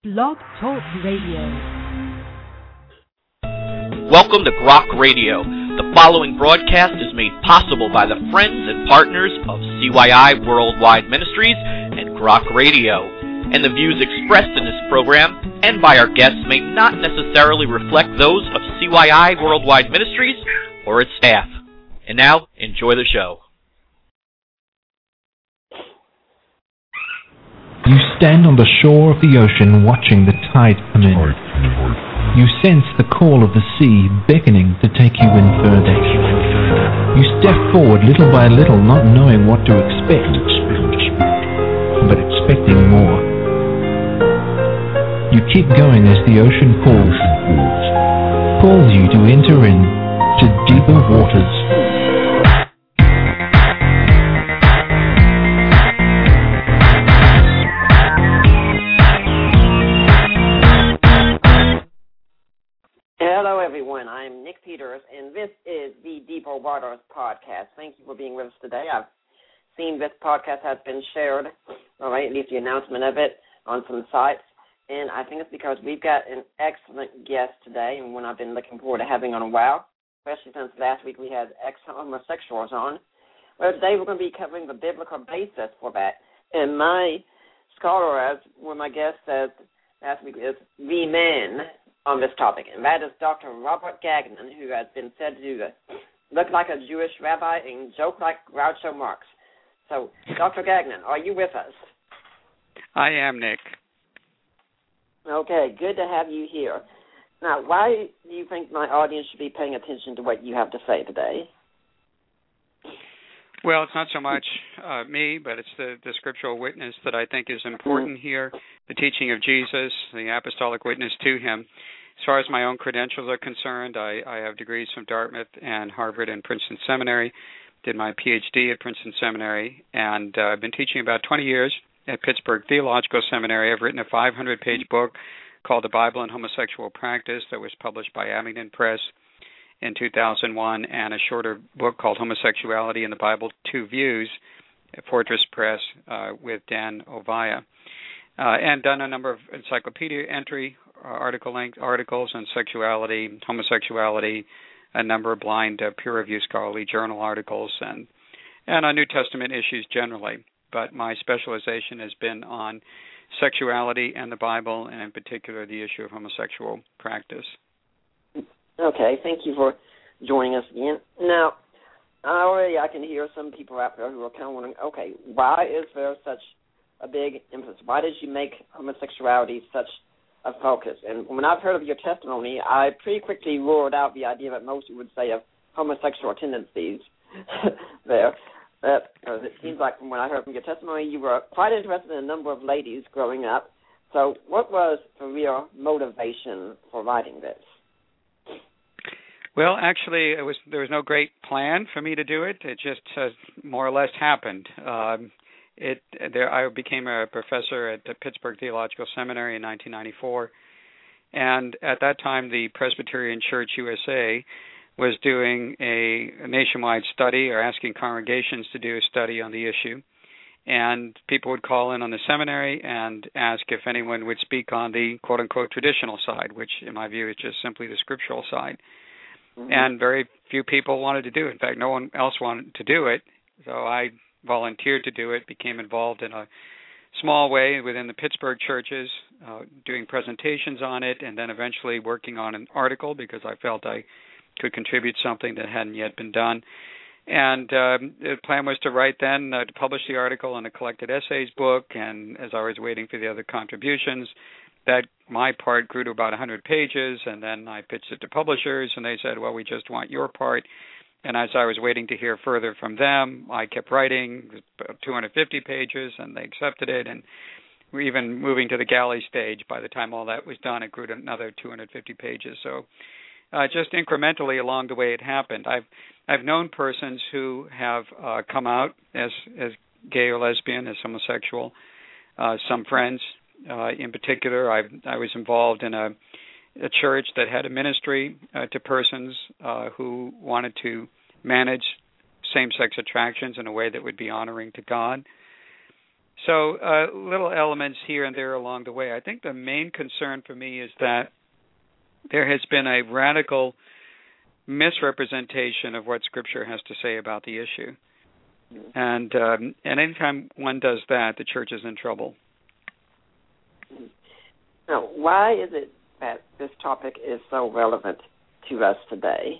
Blog Talk Radio. Welcome to Grok Radio. The following broadcast is made possible by the friends and partners of CYI Worldwide Ministries and Grok Radio. And the views expressed in this program and by our guests may not necessarily reflect those of CYI Worldwide Ministries or its staff. And now, enjoy the show. You stand on the shore of the ocean watching the tide come in. You sense the call of the sea beckoning to take you in further. You step forward little by little, not knowing what to expect, but expecting more. You keep going as the ocean calls you to enter in to deeper waters. Hello, everyone. I'm Nick Peters, and this is the Deeper Waters podcast. Thank you for being with us today. I've seen this podcast has been shared, all right, at least the announcement of it, on some sites, and I think it's because we've got an excellent guest today, and one I've been looking forward to having on a while, especially since last week we had ex-homosexuals on. Well, today we're going to be covering the biblical basis for that, and my scholar, as one of my guests said last week, is the man on this topic, and that is Dr. Robert Gagnon, who has been said to look like a Jewish rabbi and joke like Groucho Marx. So, Dr. Gagnon, are you with us? I am, Nick. Okay, good to have you here. Now, why do you think my audience should be paying attention to what you have to say today? Well, it's not so much me, but it's the scriptural witness that I think is important here, the teaching of Jesus, the apostolic witness to him. As far as my own credentials are concerned, I have degrees from Dartmouth and Harvard and Princeton Seminary, did my Ph.D. at Princeton Seminary, and I've been teaching about 20 years at Pittsburgh Theological Seminary. I've written a 500-page book called The Bible and Homosexual Practice that was published by Abingdon Press in 2001, and a shorter book called Homosexuality in the Bible, Two Views, at Fortress Press with Dan Ovaya. And done a number of encyclopedia entry articles on sexuality, homosexuality, a number of blind peer-reviewed scholarly journal articles, and on New Testament issues generally. But my specialization has been on sexuality and the Bible, and in particular the issue of homosexual practice. Okay, thank you for joining us again. Now, already I can hear some people out there who are kind of wondering, okay, why is there such a big emphasis? Why did you make homosexuality such a focus? And when I've heard of your testimony, I pretty quickly ruled out the idea that most would say of homosexual tendencies there. It seems like from what I heard from your testimony, you were quite interested in a number of ladies growing up. So what was the real motivation for writing this? Well, actually, there was no great plan for me to do it. It just more or less happened. I became a professor at the Pittsburgh Theological Seminary in 1994, and at that time, the Presbyterian Church USA was doing a nationwide study, or asking congregations to do a study on the issue. And people would call in on the seminary and ask if anyone would speak on the quote-unquote traditional side, which in my view is just simply the scriptural side. And very few people wanted to do it. In fact, no one else wanted to do it. So I volunteered to do it, became involved in a small way within the Pittsburgh churches, doing presentations on it, and then eventually working on an article because I felt I could contribute something that hadn't yet been done. And the plan was to write then, to publish the article in a collected essays book, and as I was waiting for the other contributions, that my part grew to about 100 pages, and then I pitched it to publishers, and they said, well, we just want your part. And as I was waiting to hear further from them, I kept writing, about 250 pages, and they accepted it, and we're even moving to the galley stage. By the time all that was done, it grew to another 250 pages. So just incrementally along the way it happened. I've known persons who have come out as gay or lesbian, as homosexual, some friends. In particular, I was involved in a church that had a ministry to persons who wanted to manage same-sex attractions in a way that would be honoring to God. So little elements here and there along the way. I think the main concern for me is that there has been a radical misrepresentation of what Scripture has to say about the issue. And anytime one does that, the church is in trouble. Now, why is it that this topic is so relevant to us today?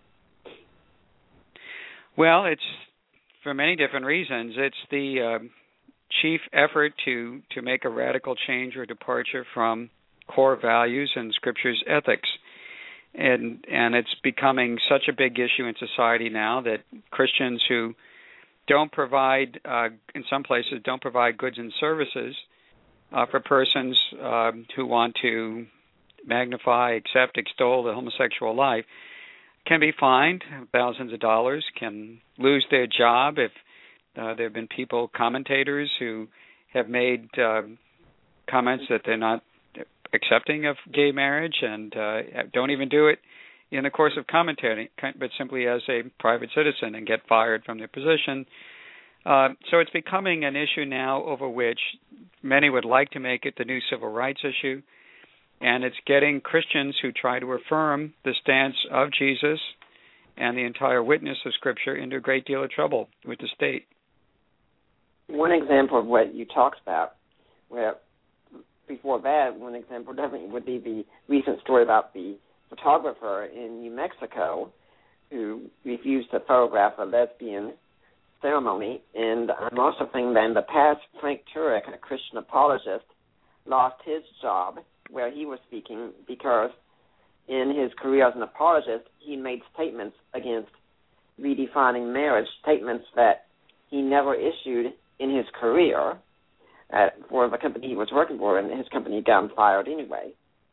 Well, it's for many different reasons. It's the chief effort to make a radical change or departure from core values and Scripture's ethics. And it's becoming such a big issue in society now that Christians who don't provide, in some places, don't provide goods and services for persons who want to magnify, accept, extol the homosexual life can be fined thousands of dollars, can lose their job if there have been commentators who have made comments that they're not accepting of gay marriage and don't even do it in the course of commentating, but simply as a private citizen and get fired from their position. So it's becoming an issue now over which many would like to make it the new civil rights issue, and it's getting Christians who try to affirm the stance of Jesus and the entire witness of Scripture into a great deal of trouble with the state. One example of what you talked about, where before that, one example definitely would be the recent story about the photographer in New Mexico who refused to photograph a lesbian ceremony. And I'm also thinking that in the past, Frank Turek, a Christian apologist, lost his job where he was speaking because in his career as an apologist, he made statements against redefining marriage, statements that he never issued in his career for the company he was working for, and his company got him fired anyway.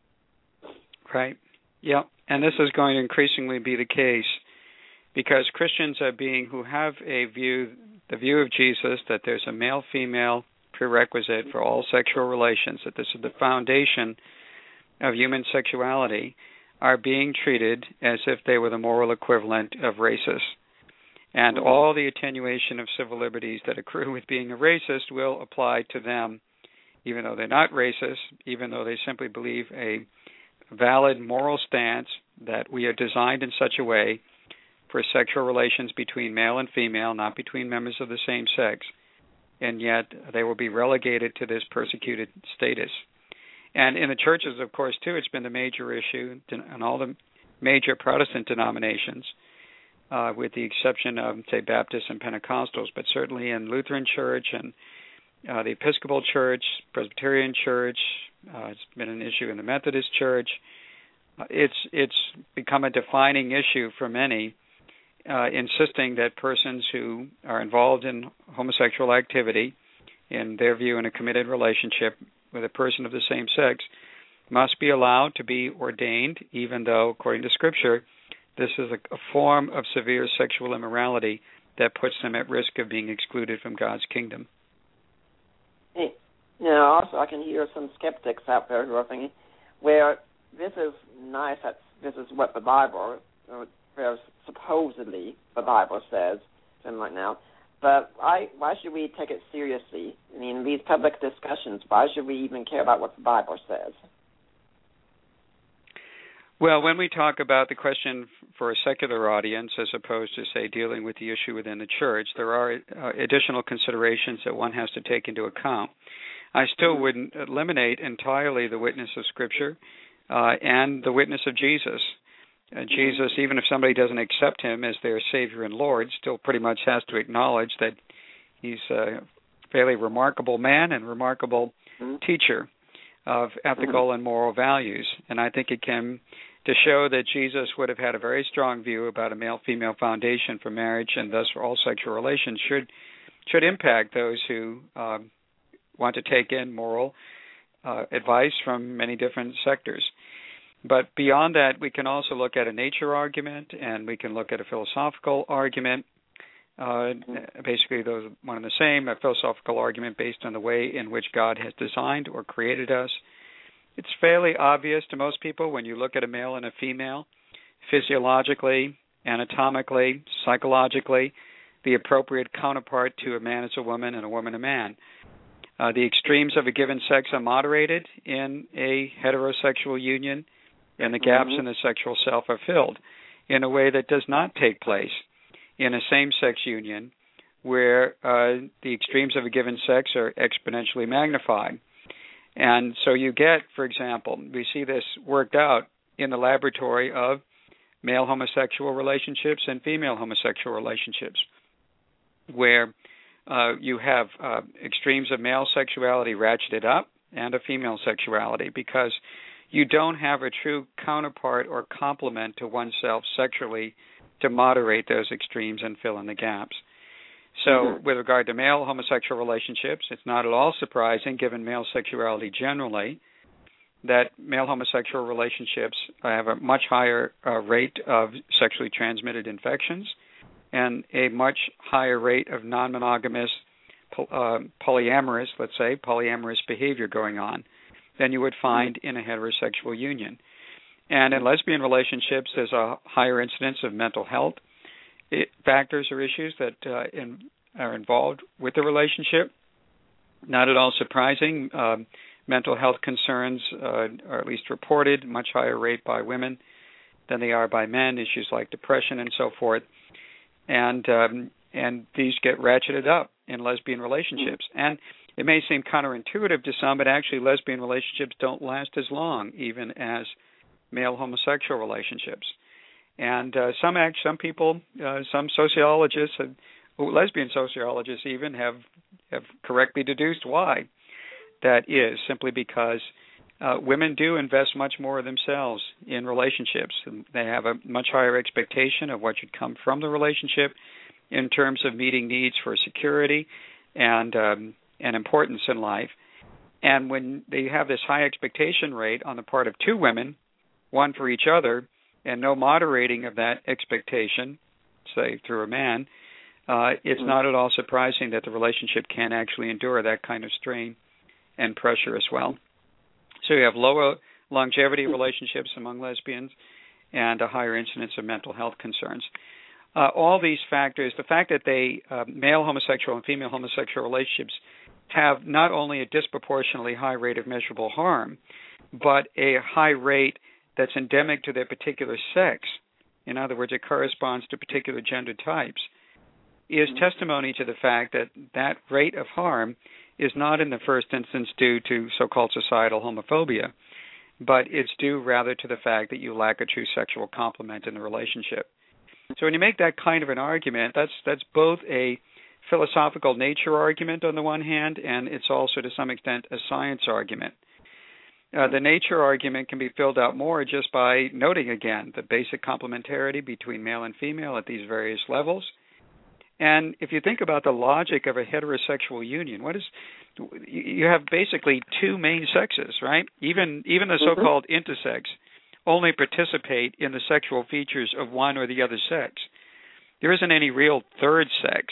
Right. Yeah, and this is going to increasingly be the case because Christians who have the view of Jesus that there's a male-female prerequisite for all sexual relations, that this is the foundation of human sexuality, are being treated as if they were the moral equivalent of racists. And all the attenuation of civil liberties that accrue with being a racist will apply to them, even though they're not racist, even though they simply believe a valid moral stance that we are designed in such a way for sexual relations between male and female, not between members of the same sex, and yet they will be relegated to this persecuted status. And in the churches, of course, too, it's been the major issue in all the major Protestant denominations, with the exception of, say, Baptists and Pentecostals, but certainly in Lutheran Church and the Episcopal Church, Presbyterian Church. It's been an issue in the Methodist Church. It's become a defining issue for many, insisting that persons who are involved in homosexual activity, in their view in a committed relationship with a person of the same sex, must be allowed to be ordained, even though, according to Scripture, this is a form of severe sexual immorality that puts them at risk of being excluded from God's kingdom. Hey, also I can hear some skeptics out there who are thinking, well, this is nice, that this is what the Bible, supposedly the Bible says, something like now, but why should we take it seriously? I mean, these public discussions, why should we even care about what the Bible says? Well, when we talk about the question for a secular audience as opposed to, say, dealing with the issue within the church, there are additional considerations that one has to take into account. I still wouldn't eliminate entirely the witness of Scripture and the witness of Jesus. Jesus, even if somebody doesn't accept him as their Savior and Lord, still pretty much has to acknowledge that he's a fairly remarkable man and remarkable teacher of ethical and moral values. And I think it can, to show that Jesus would have had a very strong view about a male-female foundation for marriage and thus for all sexual relations, should impact those who want to take in moral advice from many different sectors. But beyond that, we can also look at a nature argument, and we can look at a philosophical argument. Basically, those are one and the same, a philosophical argument based on the way in which God has designed or created us. It's fairly obvious to most people when you look at a male and a female, physiologically, anatomically, psychologically, the appropriate counterpart to a man is a woman and a woman a man. The extremes of a given sex are moderated in a heterosexual union, and the gaps in the sexual self are filled in a way that does not take place in a same-sex union where the extremes of a given sex are exponentially magnified. And so you get, for example, we see this worked out in the laboratory of male homosexual relationships and female homosexual relationships, where you have extremes of male sexuality ratcheted up and of female sexuality, because you don't have a true counterpart or complement to oneself sexually to moderate those extremes and fill in the gaps. So with regard to male homosexual relationships, it's not at all surprising, given male sexuality generally, that male homosexual relationships have a much higher rate of sexually transmitted infections and a much higher rate of non-monogamous, polyamorous behavior going on than you would find in a heterosexual union. And in lesbian relationships, there's a higher incidence of mental health factors or issues that are involved with the relationship. Not at all surprising. Mental health concerns are at least reported much higher rate by women than they are by men, issues like depression and so forth. And these get ratcheted up in lesbian relationships. And it may seem counterintuitive to some, but actually lesbian relationships don't last as long, even as male homosexual relationships. And some people, some sociologists, lesbian sociologists even, have correctly deduced why that is, simply because women do invest much more of themselves in relationships. They have a much higher expectation of what should come from the relationship in terms of meeting needs for security and importance in life. And when they have this high expectation rate on the part of two women, one for each other, and no moderating of that expectation, say through a man, it's not at all surprising that the relationship can actually endure that kind of strain and pressure as well. So you have lower longevity relationships among lesbians and a higher incidence of mental health concerns. All these factors, the fact that male homosexual and female homosexual relationships have not only a disproportionately high rate of measurable harm, but a high rate that's endemic to their particular sex, in other words, it corresponds to particular gender types, is testimony to the fact that that rate of harm is not in the first instance due to so-called societal homophobia, but it's due rather to the fact that you lack a true sexual complement in the relationship. So when you make that kind of an argument, that's both a philosophical nature argument on the one hand, and it's also to some extent a science argument. The nature argument can be filled out more just by noting again the basic complementarity between male and female at these various levels. And if you think about the logic of a heterosexual union, you have basically two main sexes, right? Even the so-called intersex only participate in the sexual features of one or the other sex. There isn't any real third sex.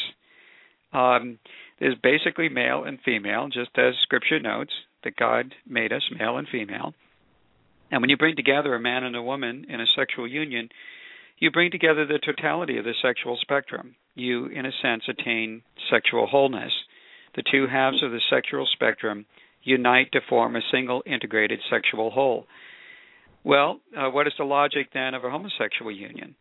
There's basically male and female, just as Scripture notes that God made us male and female. And when you bring together a man and a woman in a sexual union, you bring together the totality of the sexual spectrum. You, in a sense, attain sexual wholeness. The two halves of the sexual spectrum unite to form a single integrated sexual whole. Well, what is the logic then of a homosexual union?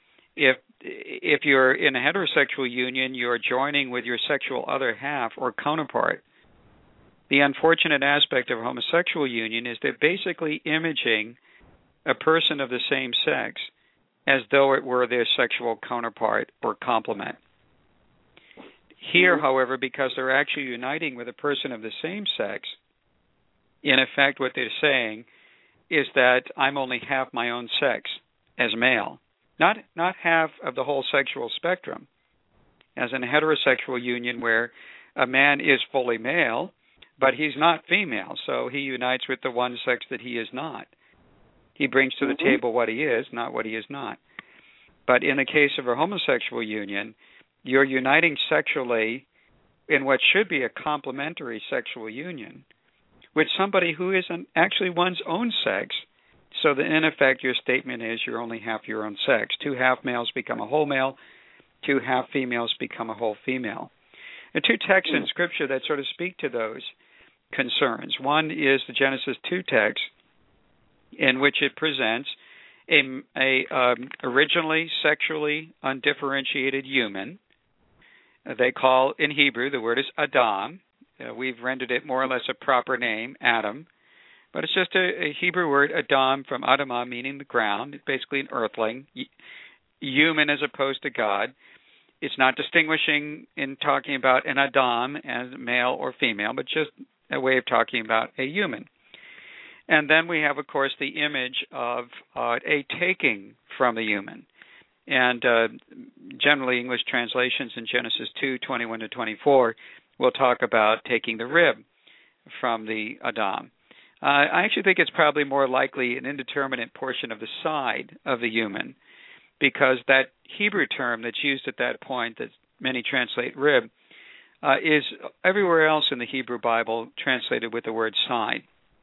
If you're in a heterosexual union, you're joining with your sexual other half or counterpart. The unfortunate aspect of a homosexual union is they're basically imaging a person of the same sex as though it were their sexual counterpart or complement. Here, however, because they're actually uniting with a person of the same sex, in effect what they're saying is that I'm only half my own sex as male, not half of the whole sexual spectrum. As in a heterosexual union where a man is fully male, but he's not female, so he unites with the one sex that he is not. He brings to the table what he is, not what he is not. But in the case of a homosexual union, you're uniting sexually in what should be a complementary sexual union with somebody who isn't actually one's own sex, so that in effect your statement is you're only half your own sex. Two half males become a whole male, two half females become a whole female. There are two texts in Scripture that sort of speak to those concerns. One is the Genesis 2 text, in which it presents a originally sexually undifferentiated human. They call, in Hebrew, the word is Adam. We've rendered it more or less a proper name, Adam. But it's just a Hebrew word, Adam, from Adamah, meaning the ground. It's basically an earthling, human as opposed to God. It's not distinguishing in talking about an Adam as male or female, but just a way of talking about a human. And then we have, of course, the image of a taking from the human. And generally, English translations in Genesis 2:21-24 will talk about taking the rib from the Adam. I actually think it's probably more likely an indeterminate portion of the side of the human, because that Hebrew term that's used at that point, that many translate rib, is everywhere else in the Hebrew Bible translated with the word side.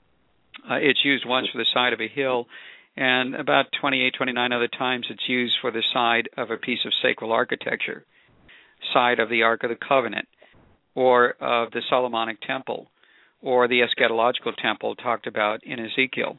It's used once for the side of a hill, and about 28, 29 other times it's used for the side of a piece of sacred architecture, side of the Ark of the Covenant, or of the Solomonic Temple, or the eschatological temple talked about in Ezekiel.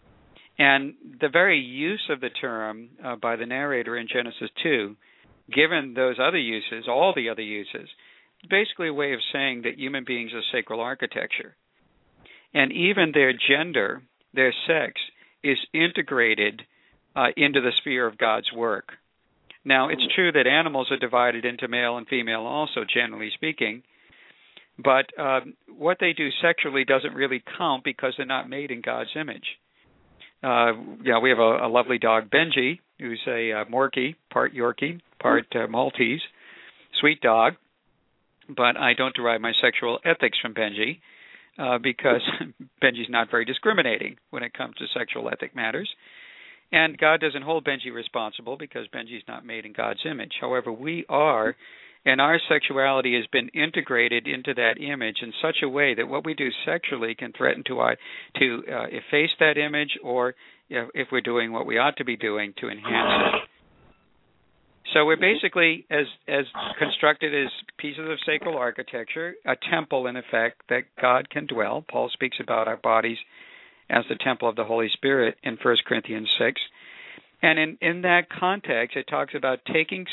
And the very use of the term by the narrator in Genesis 2, given those other uses, all the other uses, basically a way of saying that human beings are sacred architecture. And even their gender, their sex, is integrated into the sphere of God's work. Now, it's true that animals are divided into male and female also, generally speaking, but what they do sexually doesn't really count because they're not made in God's image. We have a lovely dog, Benji, who's a Morkie, part Yorkie, part Maltese, sweet dog, but I don't derive my sexual ethics from Benji because Benji's not very discriminating when it comes to sexual ethic matters. And God doesn't hold Benji responsible because Benji's not made in God's image. However, we are, and our sexuality has been integrated into that image in such a way that what we do sexually can threaten to efface that image, or if we're doing what we ought to be doing, to enhance it. So we're basically as constructed as pieces of sacred architecture, a temple in effect that God can dwell. Paul speaks about our bodies as the temple of the Holy Spirit in 1 Corinthians 6. And in that context, it talks about taking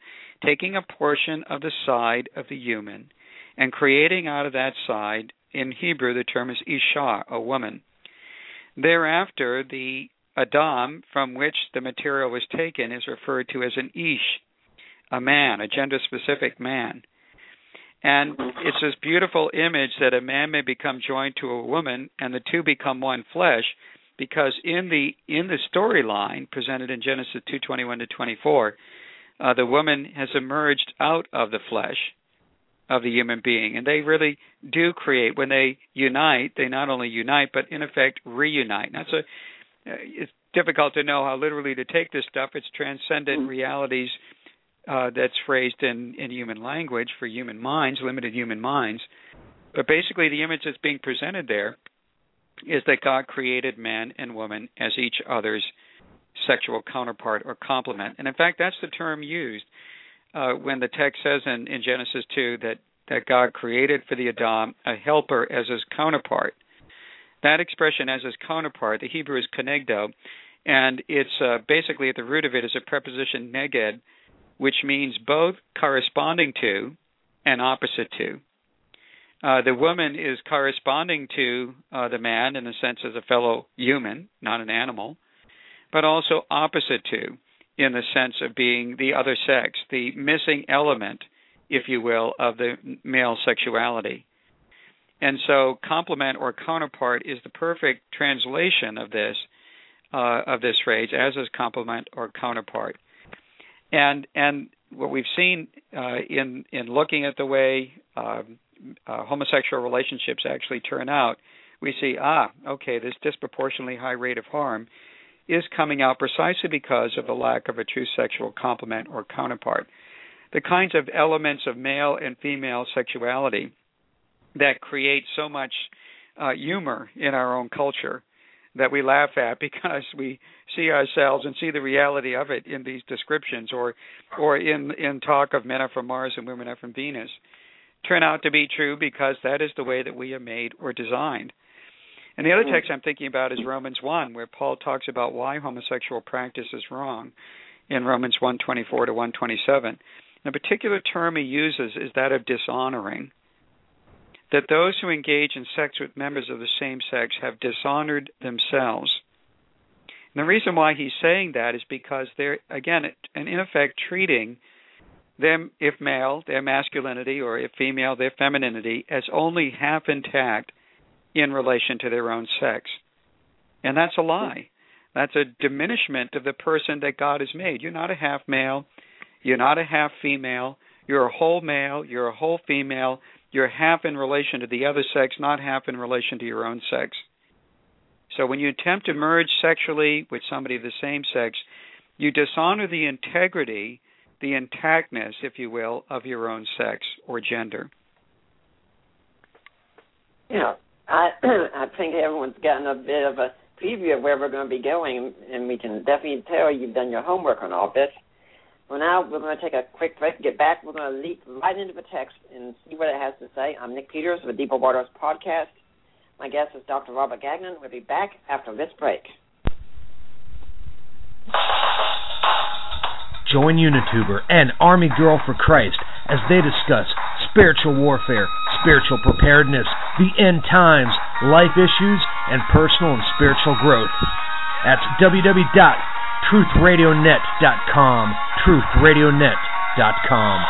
a portion of the side of the human and creating out of that side, in Hebrew the term is Isha, a woman. Thereafter, the Adam from which the material was taken is referred to as an Ish, a man, a gender-specific man. And it's this beautiful image that a man may become joined to a woman and the two become one flesh, because in the storyline presented in Genesis 2:21-24, the woman has emerged out of the flesh of the human being. And they really do create, when they unite, they not only unite, but in effect reunite. Now, it's difficult to know how literally to take this stuff. It's transcendent realities that's phrased in human language for human minds, limited human minds. But basically the image that's being presented there is that God created man and woman as each other's sexual counterpart or complement. And in fact, that's the term used when the text says in Genesis 2 that God created for the Adam a helper as his counterpart. That expression, as his counterpart, the Hebrew is kenegdo, and it's basically at the root of it is a preposition neged, which means both corresponding to and opposite to. The woman is corresponding to the man in the sense as a fellow human, not an animal, but also opposite to in the sense of being the other sex, the missing element, if you will, of the male sexuality. And so complement or counterpart is the perfect translation of this phrase, as is complement or counterpart. And what we've seen in looking at the way homosexual relationships actually turn out, we see, this disproportionately high rate of harm is coming out precisely because of the lack of a true sexual complement or counterpart. The kinds of elements of male and female sexuality that create so much humor in our own culture that we laugh at because we see ourselves and see the reality of it in these descriptions or in talk of men are from Mars and women are from Venus, turn out to be true because that is the way that we are made or designed. And the other text I'm thinking about is Romans 1, where Paul talks about why homosexual practice is wrong in Romans 1:24 to 1:27. The particular term he uses is that of dishonoring, that those who engage in sex with members of the same sex have dishonored themselves. And the reason why he's saying that is because they're, again, in effect treating them, if male, their masculinity, or if female, their femininity, as only half intact in relation to their own sex. And that's a lie. That's a diminishment of the person that God has made. You're not a half male. You're not a half female. You're a whole male. You're a whole female. You're half in relation to the other sex, not half in relation to your own sex. So when you attempt to merge sexually with somebody of the same sex, you dishonor the integrity, the intactness, if you will, of your own sex or gender. Yeah, I think everyone's gotten a bit of a preview of where we're going to be going, and we can definitely tell you've done your homework on all this. Well, now we're going to take a quick break, get back. We're going to leap right into the text and see what it has to say. I'm Nick Peters with Deeper Waters Podcast. My guest is Dr. Robert Gagnon. We'll be back after this break. Join Unituber and Army Girl for Christ as they discuss spiritual warfare, spiritual preparedness, the end times, life issues, and personal and spiritual growth. That's www.truthradionet.com, truthradionet.com.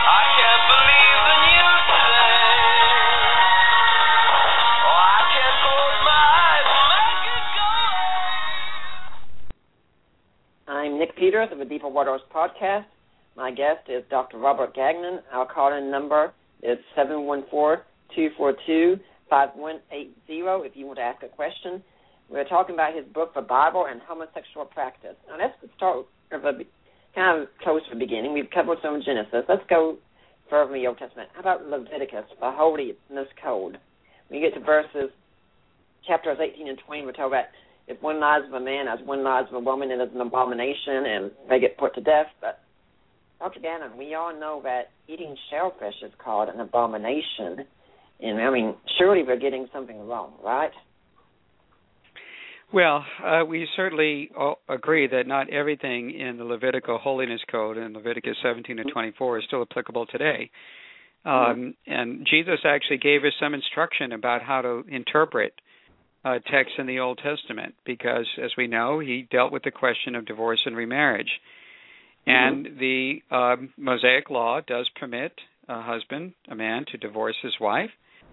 I'm Nick Peters of the Deeper Waters Podcast. My guest is Dr. Robert Gagnon. Our call-in number is 714-242-5180 if you want to ask a question. We're talking about his book, The Bible and Homosexual Practice. Now, let's start kind of close to the beginning. We've covered some Genesis. Let's go further in the Old Testament. How about Leviticus, the holiness code? When you get to chapters 18 and 20, we're told that if one lies with a man as one lies with a woman, it is an abomination, and they get put to death. But, Dr. Gagnon, we all know that eating shellfish is called an abomination. And, I mean, surely we're getting something wrong, right? Well, we certainly agree that not everything in the Levitical Holiness Code in Leviticus 17 to 24 is still applicable today. And Jesus actually gave us some instruction about how to interpret texts in the Old Testament because, as we know, he dealt with the question of divorce and remarriage. And the Mosaic Law does permit a man, to divorce his wife.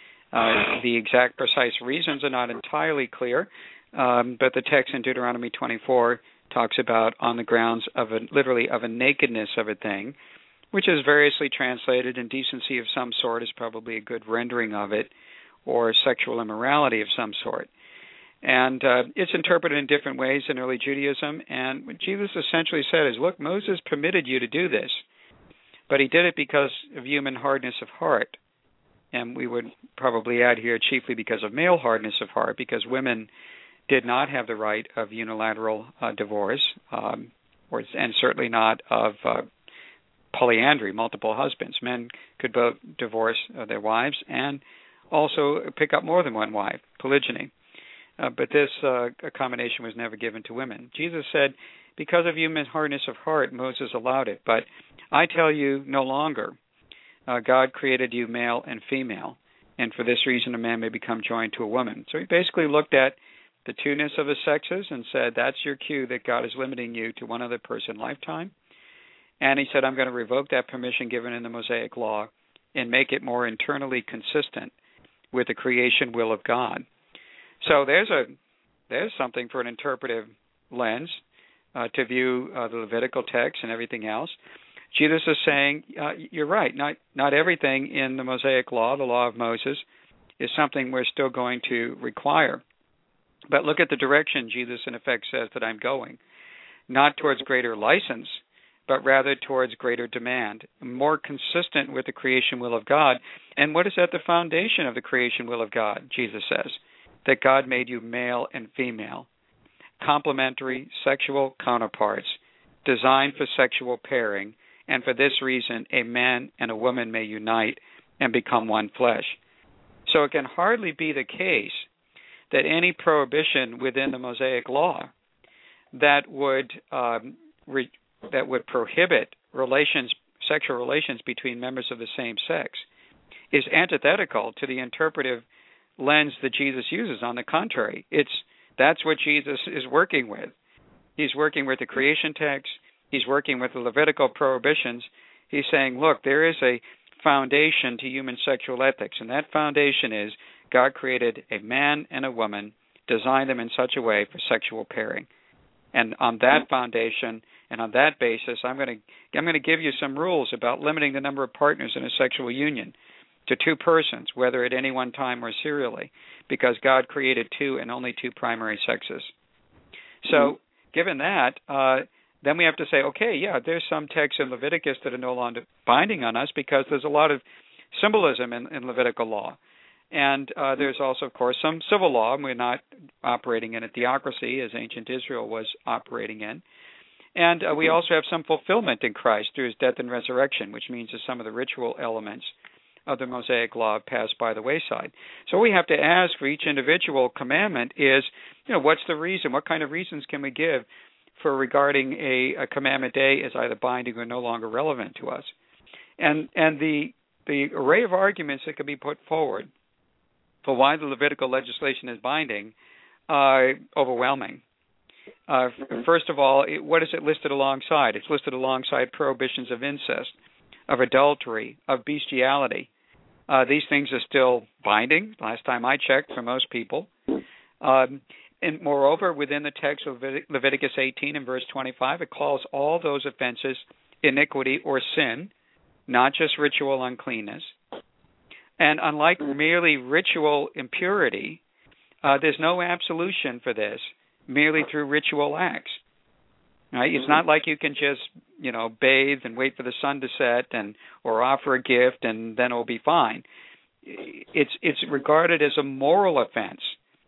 The exact precise reasons are not entirely clear, but the text in Deuteronomy 24 talks about on the grounds of literally of a nakedness of a thing, which is variously translated. Indecency of some sort is probably a good rendering of it, or sexual immorality of some sort. And it's interpreted in different ways in early Judaism. And what Jesus essentially said is, look, Moses permitted you to do this, but he did it because of human hardness of heart. And we would probably add here chiefly because of male hardness of heart, because women did not have the right of unilateral divorce, and certainly not of polyandry, multiple husbands. Men could both divorce their wives and also pick up more than one wife, polygyny. But this accommodation was never given to women. Jesus said, because of human hardness of heart, Moses allowed it. But I tell you, no longer. God created you male and female, and for this reason a man may become joined to a woman. So he basically looked at the two-ness of the sexes and said, that's your cue that God is limiting you to one other person lifetime. And he said, I'm going to revoke that permission given in the Mosaic Law and make it more internally consistent with the creation will of God. So there's something for an interpretive lens to view the Levitical text and everything else. Jesus is saying, you're right, not everything in the Mosaic Law, the Law of Moses, is something we're still going to require. But look at the direction Jesus, in effect, says that I'm going. Not towards greater license, but rather towards greater demand, more consistent with the creation will of God. And what is at the foundation of the creation will of God, Jesus says? That God made you male and female, complementary sexual counterparts, designed for sexual pairing, and for this reason a man and a woman may unite and become one flesh. So it can hardly be the case that any prohibition within the Mosaic law that would prohibit sexual relations between members of the same sex is antithetical to the interpretive lens that Jesus uses. On the contrary, that's what Jesus is working with. He's working with the creation text. He's working with the Levitical prohibitions. He's saying, look, there is a foundation to human sexual ethics, and that foundation is God created a man and a woman, designed them in such a way for sexual pairing. And on that foundation and on that basis, I'm going to give you some rules about limiting the number of partners in a sexual union to 2 persons, whether at any one time or serially, because God created 2 and only 2 primary sexes. So, given that, then we have to say, okay, yeah, there's some texts in Leviticus that are no longer binding on us because there's a lot of symbolism in Levitical law. And there's also, of course, some civil law, and we're not operating in a theocracy as ancient Israel was operating in. And we also have some fulfillment in Christ through his death and resurrection, which means that some of the ritual elements of the Mosaic law pass by the wayside. So what we have to ask for each individual commandment is, what's the reason? What kind of reasons can we give for regarding a commandment A as either binding or no longer relevant to us? And the array of arguments that can be put forward for why the Levitical legislation is binding are overwhelming. First of all, what is it listed alongside? It's listed alongside prohibitions of incest, of adultery, of bestiality. These things are still binding, last time I checked, for most people. And moreover, within the text of Leviticus 18 and verse 25, it calls all those offenses iniquity or sin, not just ritual uncleanness. And unlike merely ritual impurity, there's no absolution for this merely through ritual acts. Right? It's not like you can just, bathe and wait for the sun to set or offer a gift and then it'll be fine. It's regarded as a moral offense.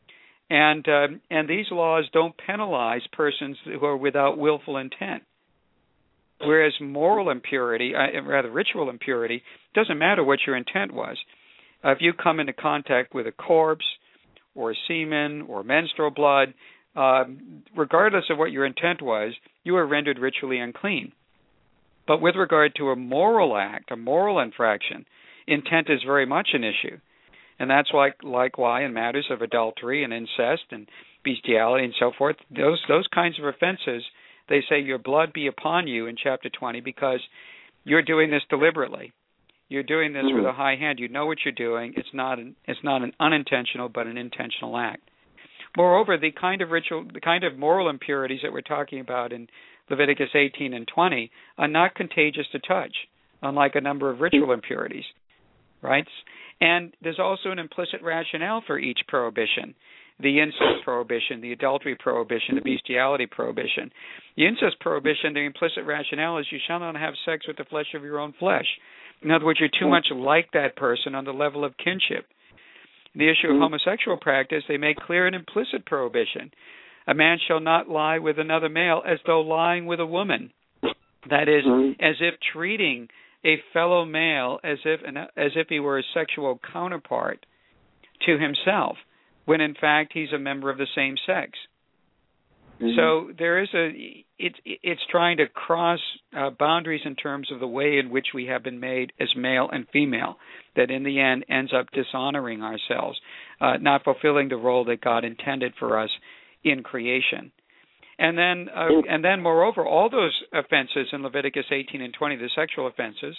And these laws don't penalize persons who are without willful intent. Whereas moral impurity, ritual impurity, doesn't matter what your intent was. If you come into contact with a corpse or semen or menstrual blood, regardless of what your intent was, you are rendered ritually unclean. But with regard to a moral act, a moral infraction, intent is very much an issue. And that's why in matters of adultery and incest and bestiality and so forth, those kinds of offenses, they say your blood be upon you in chapter 20 because you're doing this deliberately. You're doing this with a high hand. You know what you're doing. It's not an unintentional but an intentional act. Moreover, the kind of moral impurities that we're talking about in Leviticus 18 and 20 are not contagious to touch, unlike a number of ritual impurities, right? And there's also an implicit rationale for each prohibition. The incest prohibition, the adultery prohibition, the bestiality prohibition. The incest prohibition, the implicit rationale is you shall not have sex with the flesh of your own flesh. In other words, you're too much like that person on the level of kinship. The issue of homosexual practice, they make clear an implicit prohibition. A man shall not lie with another male as though lying with a woman. That is, as if treating a fellow male as if he were a sexual counterpart to himself, when in fact he's a member of the same sex. So there is it's trying to cross boundaries in terms of the way in which we have been made as male and female, that in the end ends up dishonoring ourselves, not fulfilling the role that God intended for us in creation. And then moreover, all those offenses in Leviticus 18 and 20, the sexual offenses,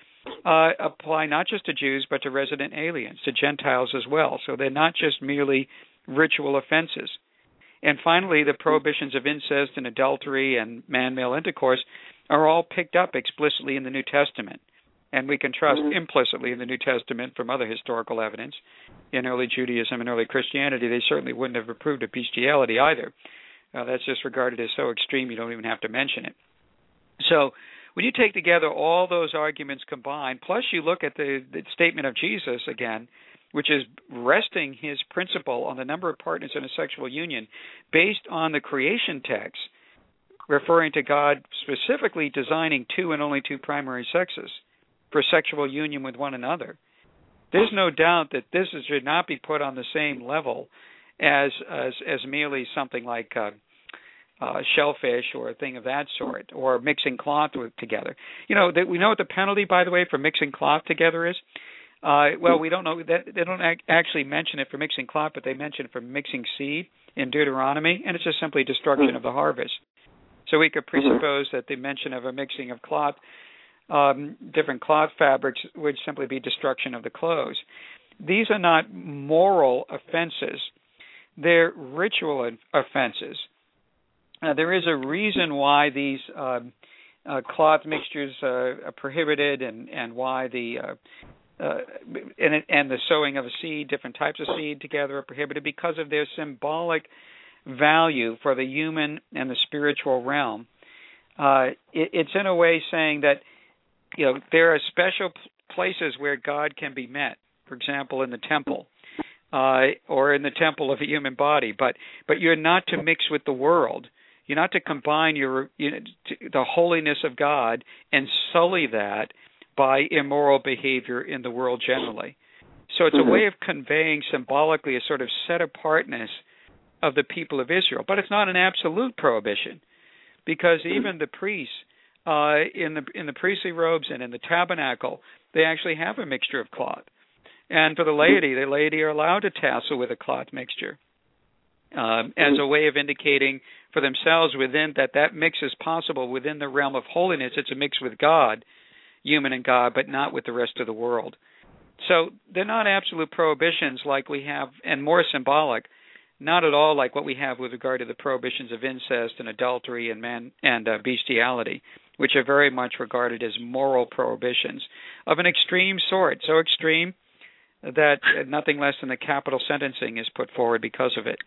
apply not just to Jews but to resident aliens, to Gentiles as well. So they're not just merely ritual offenses. And finally, the prohibitions of incest and adultery and man-male intercourse are all picked up explicitly in the New Testament. And we can trust implicitly in the New Testament from other historical evidence. In early Judaism and early Christianity, they certainly wouldn't have approved of bestiality either. That's just regarded as so extreme you don't even have to mention it. So when you take together all those arguments combined, plus you look at the statement of Jesus again, which is resting his principle on the number of partners in a sexual union based on the creation text, referring to God specifically designing 2 and only 2 primary sexes for sexual union with one another. there's no doubt that this should not be put on the same level as merely something like shellfish or a thing of that sort, or mixing cloth together. We know what the penalty, by the way, for mixing cloth together is. Well, we don't know that they don't actually mention it for mixing cloth, but they mention it for mixing seed in Deuteronomy, and it's just simply destruction of the harvest. So we could presuppose that the mention of a mixing of cloth, different cloth fabrics, would simply be destruction of the clothes. These are not moral offenses; they're ritual offenses. There is a reason why these cloth mixtures are prohibited, and why the and the sowing of a seed, different types of seed together, are prohibited because of their symbolic value for the human and the spiritual realm. It's in a way saying that there are special places where God can be met. For example, in the temple, or in the temple of a human body, but you're not to mix with the world. You're not to combine the holiness of God and sully that by immoral behavior in the world generally. So it's a way of conveying symbolically a sort of set-apartness of the people of Israel. But it's not an absolute prohibition, because even the priests in the priestly robes and in the tabernacle, they actually have a mixture of cloth. And for the laity are allowed to tassel with a cloth mixture as a way of indicating for themselves within that mix is possible within the realm of holiness. It's a mix with God, human and God, but not with the rest of the world. So they're not absolute prohibitions like we have, and more symbolic, not at all like what we have with regard to the prohibitions of incest and adultery and bestiality, which are very much regarded as moral prohibitions of an extreme sort, so extreme that nothing less than the capital sentencing is put forward because of it.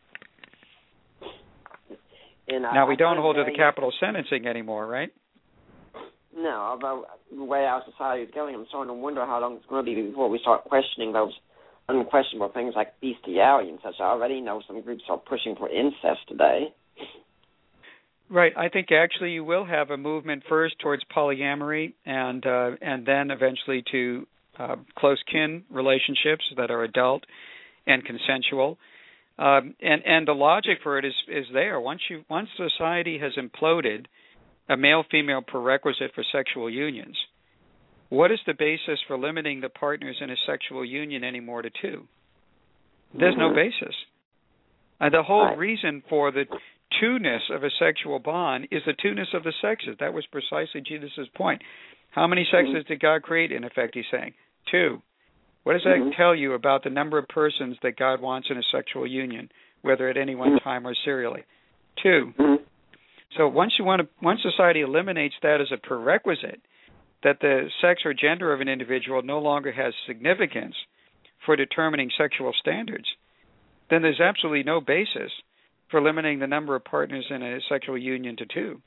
Now, we don't hold to the capital sentencing anymore, right? No, although the way our society is going, I'm starting to wonder how long it's going to be before we start questioning those unquestionable things like bestiality and such. I already know some groups are pushing for incest today. Right. I think actually you will have a movement first towards polyamory and then eventually to close kin relationships that are adult and consensual. And the logic for it is there. Once society has imploded a male-female prerequisite for sexual unions, what is the basis for limiting the partners in a sexual union anymore to two? There's no basis. The whole reason for the two-ness of a sexual bond is the two-ness of the sexes. That was precisely Jesus' point. How many sexes did God create, in effect, he's saying? Two. What does that tell you about the number of persons that God wants in a sexual union, whether at any one time or serially? Two. So once society eliminates that as a prerequisite, that the sex or gender of an individual no longer has significance for determining sexual standards, then there's absolutely no basis for limiting the number of partners in a sexual union to two.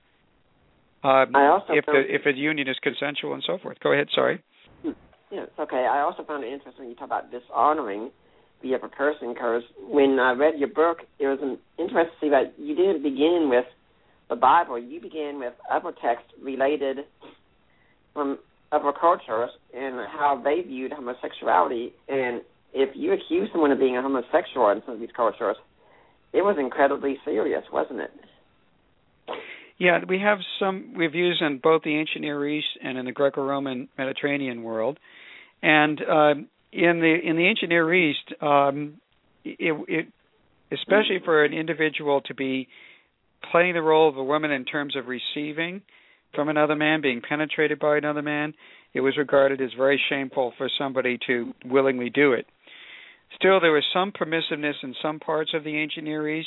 If a union is consensual and so forth. Go ahead, sorry. Yeah, it's okay. I also found it interesting you talk about dishonoring the other person, because when I read your book, it was interesting to see that you didn't begin with the Bible. You began with other texts related from other cultures and how they viewed homosexuality. And if you accuse someone of being a homosexual in some of these cultures, it was incredibly serious, wasn't it? Yeah, we have some reviews in both the ancient Near East and in the Greco-Roman Mediterranean world. And in the ancient Near East, it especially for an individual to be playing the role of a woman in terms of receiving from another man, being penetrated by another man, it was regarded as very shameful for somebody to willingly do it. Still, there was some permissiveness in some parts of the ancient Near East.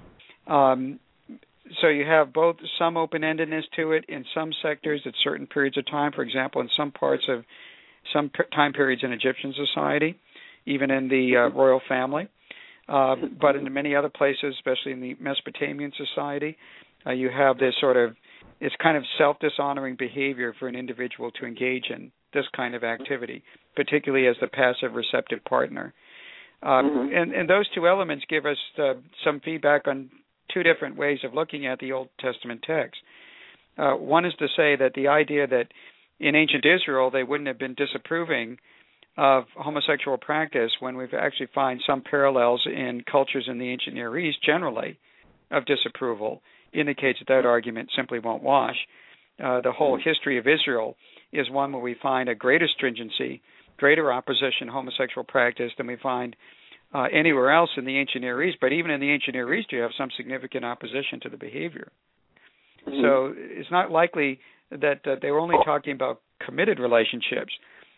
So you have both some open-endedness to it in some sectors at certain periods of time. For example, in some parts of some time periods in Egyptian society, even in the royal family. But in many other places, especially in the Mesopotamian society, you have this it's kind of self-dishonoring behavior for an individual to engage in this kind of activity, particularly as the passive receptive partner. And those two elements give us some feedback on two different ways of looking at the Old Testament text. One is to say that the idea that in ancient Israel they wouldn't have been disapproving of homosexual practice when we actually find some parallels in cultures in the ancient Near East generally of disapproval indicates that argument simply won't wash. The whole history of Israel is one where we find a greater stringency, greater opposition to homosexual practice than we find anywhere else in the ancient Near East. But even in the ancient Near East, you have some significant opposition to the behavior. Mm-hmm. So it's not likely that they were only talking about committed relationships,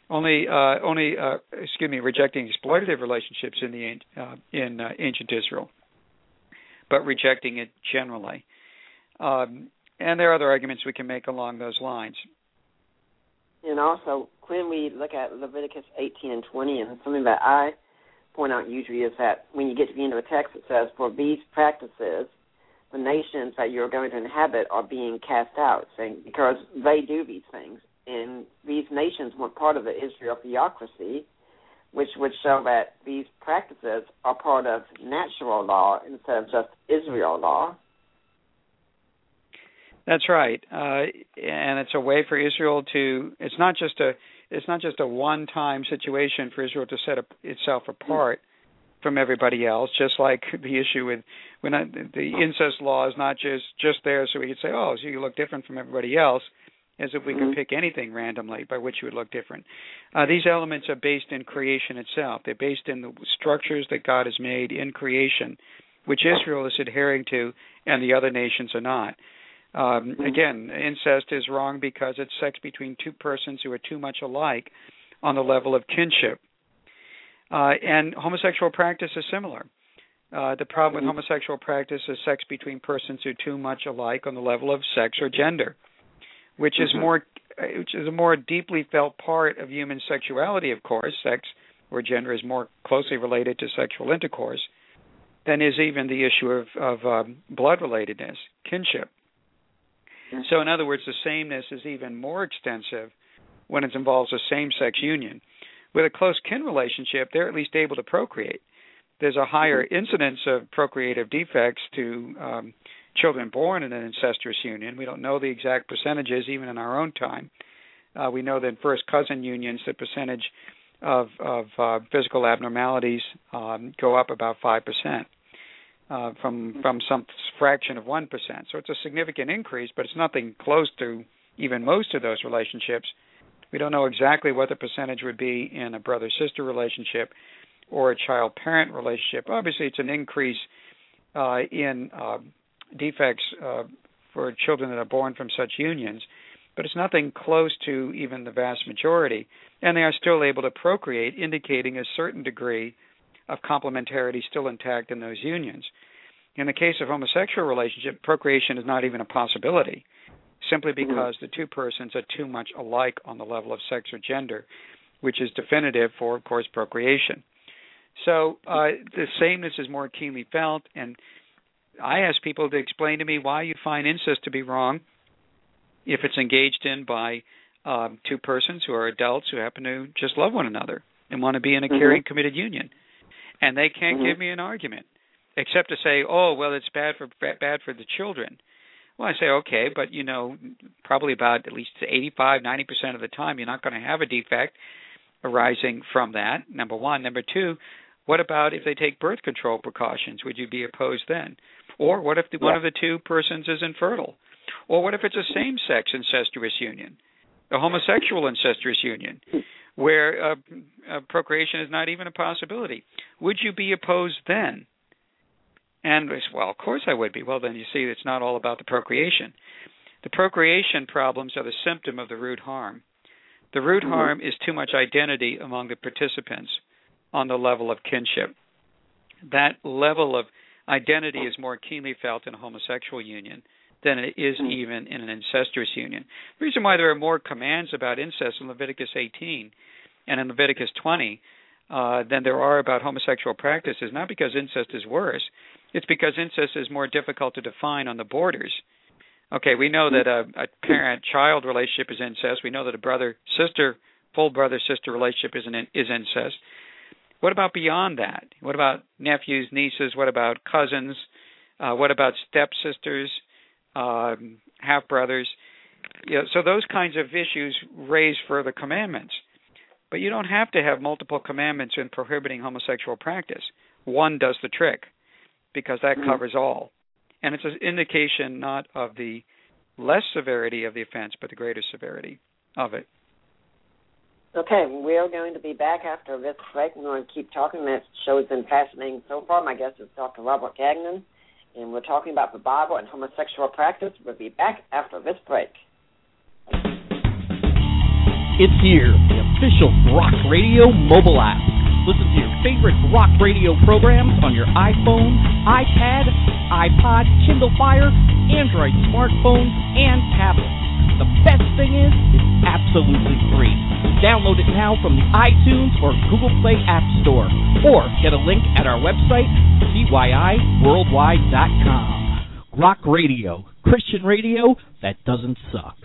rejecting exploitative relationships in ancient Israel, but rejecting it generally. And there are other arguments we can make along those lines. And also, when we look at Leviticus 18 and 20, and something that I point out usually is that when you get to the end of the text, it says, for these practices, the nations that you're going to inhabit are being cast out, saying, because they do these things. And these nations weren't part of the Israel theocracy, which would show that these practices are part of natural law instead of just Israel law. That's right, and it's a way for Israel to. It's not just a one-time situation for Israel to set itself apart from everybody else. Just like the issue with the incest law is not just there so we could say, oh, so you look different from everybody else, as if we could pick anything randomly by which you would look different. These elements are based in creation itself. They're based in the structures that God has made in creation, which Israel is adhering to, and the other nations are not. Again, incest is wrong because it's sex between two persons who are too much alike on the level of kinship. And homosexual practice is similar. The problem with homosexual practice is sex between persons who are too much alike on the level of sex or gender, which is a more deeply felt part of human sexuality, of course. Sex or gender is more closely related to sexual intercourse than is even the issue of blood-relatedness, kinship. So, in other words, the sameness is even more extensive when it involves a same-sex union. With a close kin relationship, they're at least able to procreate. There's a higher incidence of procreative defects to children born in an incestuous union. We don't know the exact percentages even in our own time. We know that in first cousin unions, the percentage of physical abnormalities go up about 5%. From some fraction of 1%. So it's a significant increase, but it's nothing close to even most of those relationships. We don't know exactly what the percentage would be in a brother-sister relationship or a child-parent relationship. Obviously, it's an increase in defects for children that are born from such unions, but it's nothing close to even the vast majority. And they are still able to procreate, indicating a certain degree of complementarity still intact in those unions. In the case of homosexual relationship, procreation is not even a possibility, simply because the two persons are too much alike on the level of sex or gender, which is definitive for, of course, procreation. So the sameness is more keenly felt, and I ask people to explain to me why you find incest to be wrong if it's engaged in by two persons who are adults who happen to just love one another and want to be in a caring, committed union. And they can't give me an argument, except to say, oh, well, it's bad for the children. Well, I say, okay, but, probably about at least 85, 90% of the time, you're not going to have a defect arising from that, number one. Number two, what about if they take birth control precautions? Would you be opposed then? Or what if one of the two persons is infertile? Or what if it's a same-sex incestuous union, a homosexual incestuous union, where procreation is not even a possibility? Would you be opposed then? And well, of course I would be. Well, then you see it's not all about the procreation. The procreation problems are the symptom of the root harm. The root harm is too much identity among the participants on the level of kinship. That level of identity is more keenly felt in a homosexual union than it is even in an incestuous union. The reason why there are more commands about incest in Leviticus 18 and in Leviticus 20 than there are about homosexual practice is not because incest is worse. It's because incest is more difficult to define on the borders. Okay, we know that a parent-child relationship is incest. We know that a brother-sister, full brother-sister relationship is incest. What about beyond that? What about nephews, nieces? What about cousins? What about stepsisters, half-brothers? So those kinds of issues raise further commandments. But you don't have to have multiple commandments in prohibiting homosexual practice. One does the trick, because that covers all. And it's an indication not of the less severity of the offense, but the greater severity of it. Okay, we're going to be back after this break. We're going to keep talking. This show has been fascinating so far. My guest is Dr. Robert Gagnon, and we're talking about the Bible and homosexual practice. We'll be back after this break. It's here, the official Rock Radio mobile app. Listen to your favorite Rock Radio programs on your iPhone, iPad, iPod, Kindle Fire, Android smartphones, and tablets. The best thing is, it's absolutely free. Download it now from the iTunes or Google Play App Store, or get a link at our website, CYIWorldwide.com. Rock Radio, Christian radio that doesn't suck.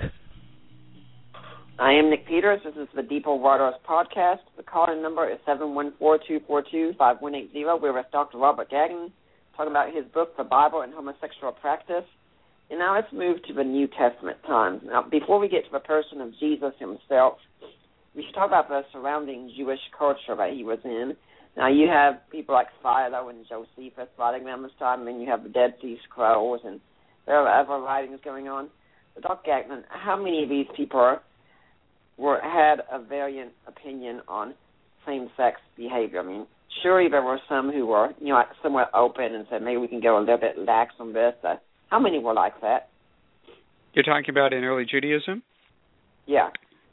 I am Nick Peters. This is the Deeper Waters podcast. The call-in number is 714-242-5180. We're with Dr. Robert Gagnon, talking about his book, The Bible and Homosexual Practice. And now let's move to the New Testament times. Now, before we get to the person of Jesus himself, we should talk about the surrounding Jewish culture that he was in. Now, you have people like Philo and Josephus writing around this time, and then you have the Dead Sea Scrolls, and there are other writings going on. But Dr. Gagnon, how many of these people had a variant opinion on same-sex behavior? I mean, surely there were some who were, like somewhat open and said maybe we can go a little bit lax on this. How many were like that? You're talking about in early Judaism? Yeah.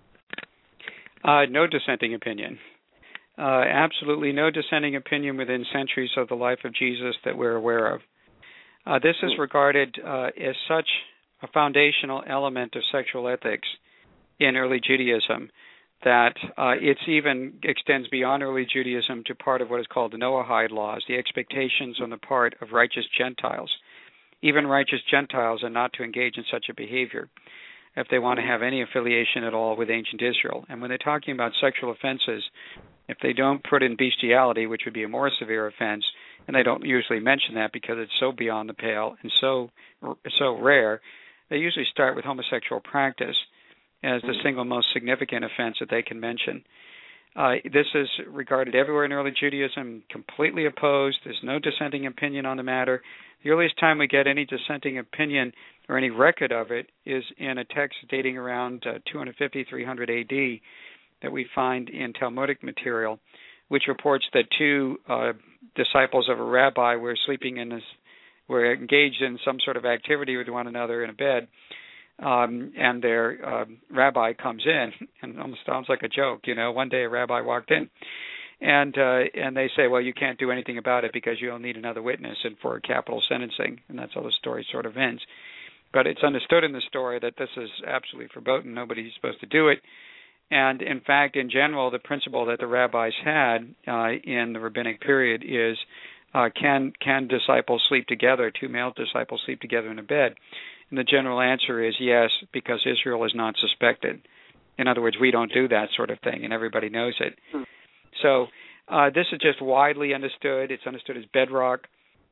No dissenting opinion. Absolutely no dissenting opinion within centuries of the life of Jesus that we're aware of. This is regarded as such a foundational element of sexual ethics in early Judaism that it even extends beyond early Judaism to part of what is called the Noahide laws, the expectations on the part of righteous Gentiles. Even righteous Gentiles are not to engage in such a behavior if they want to have any affiliation at all with ancient Israel. And when they're talking about sexual offenses, if they don't put in bestiality, which would be a more severe offense, and they don't usually mention that because it's so beyond the pale and so rare, they usually start with homosexual practice as the single most significant offense that they can mention. This is regarded everywhere in early Judaism, completely opposed. There's no dissenting opinion on the matter. The earliest time we get any dissenting opinion or any record of it is in a text dating around 250, 300 A.D. that we find in Talmudic material, which reports that two disciples of a rabbi were engaged in some sort of activity with one another in a bed. And their rabbi comes in, and it almost sounds like a joke. One day a rabbi walked in, and they say, well, you can't do anything about it because you'll need another witness and for capital sentencing, and that's how the story sort of ends. But it's understood in the story that this is absolutely verboten. Nobody's supposed to do it. And in fact, in general, the principle that the rabbis had in the rabbinic period is, can disciples sleep together, two male disciples sleep together in a bed? And the general answer is yes, because Israel is not suspected. In other words, we don't do that sort of thing, and everybody knows it. So this is just widely understood. It's understood as bedrock.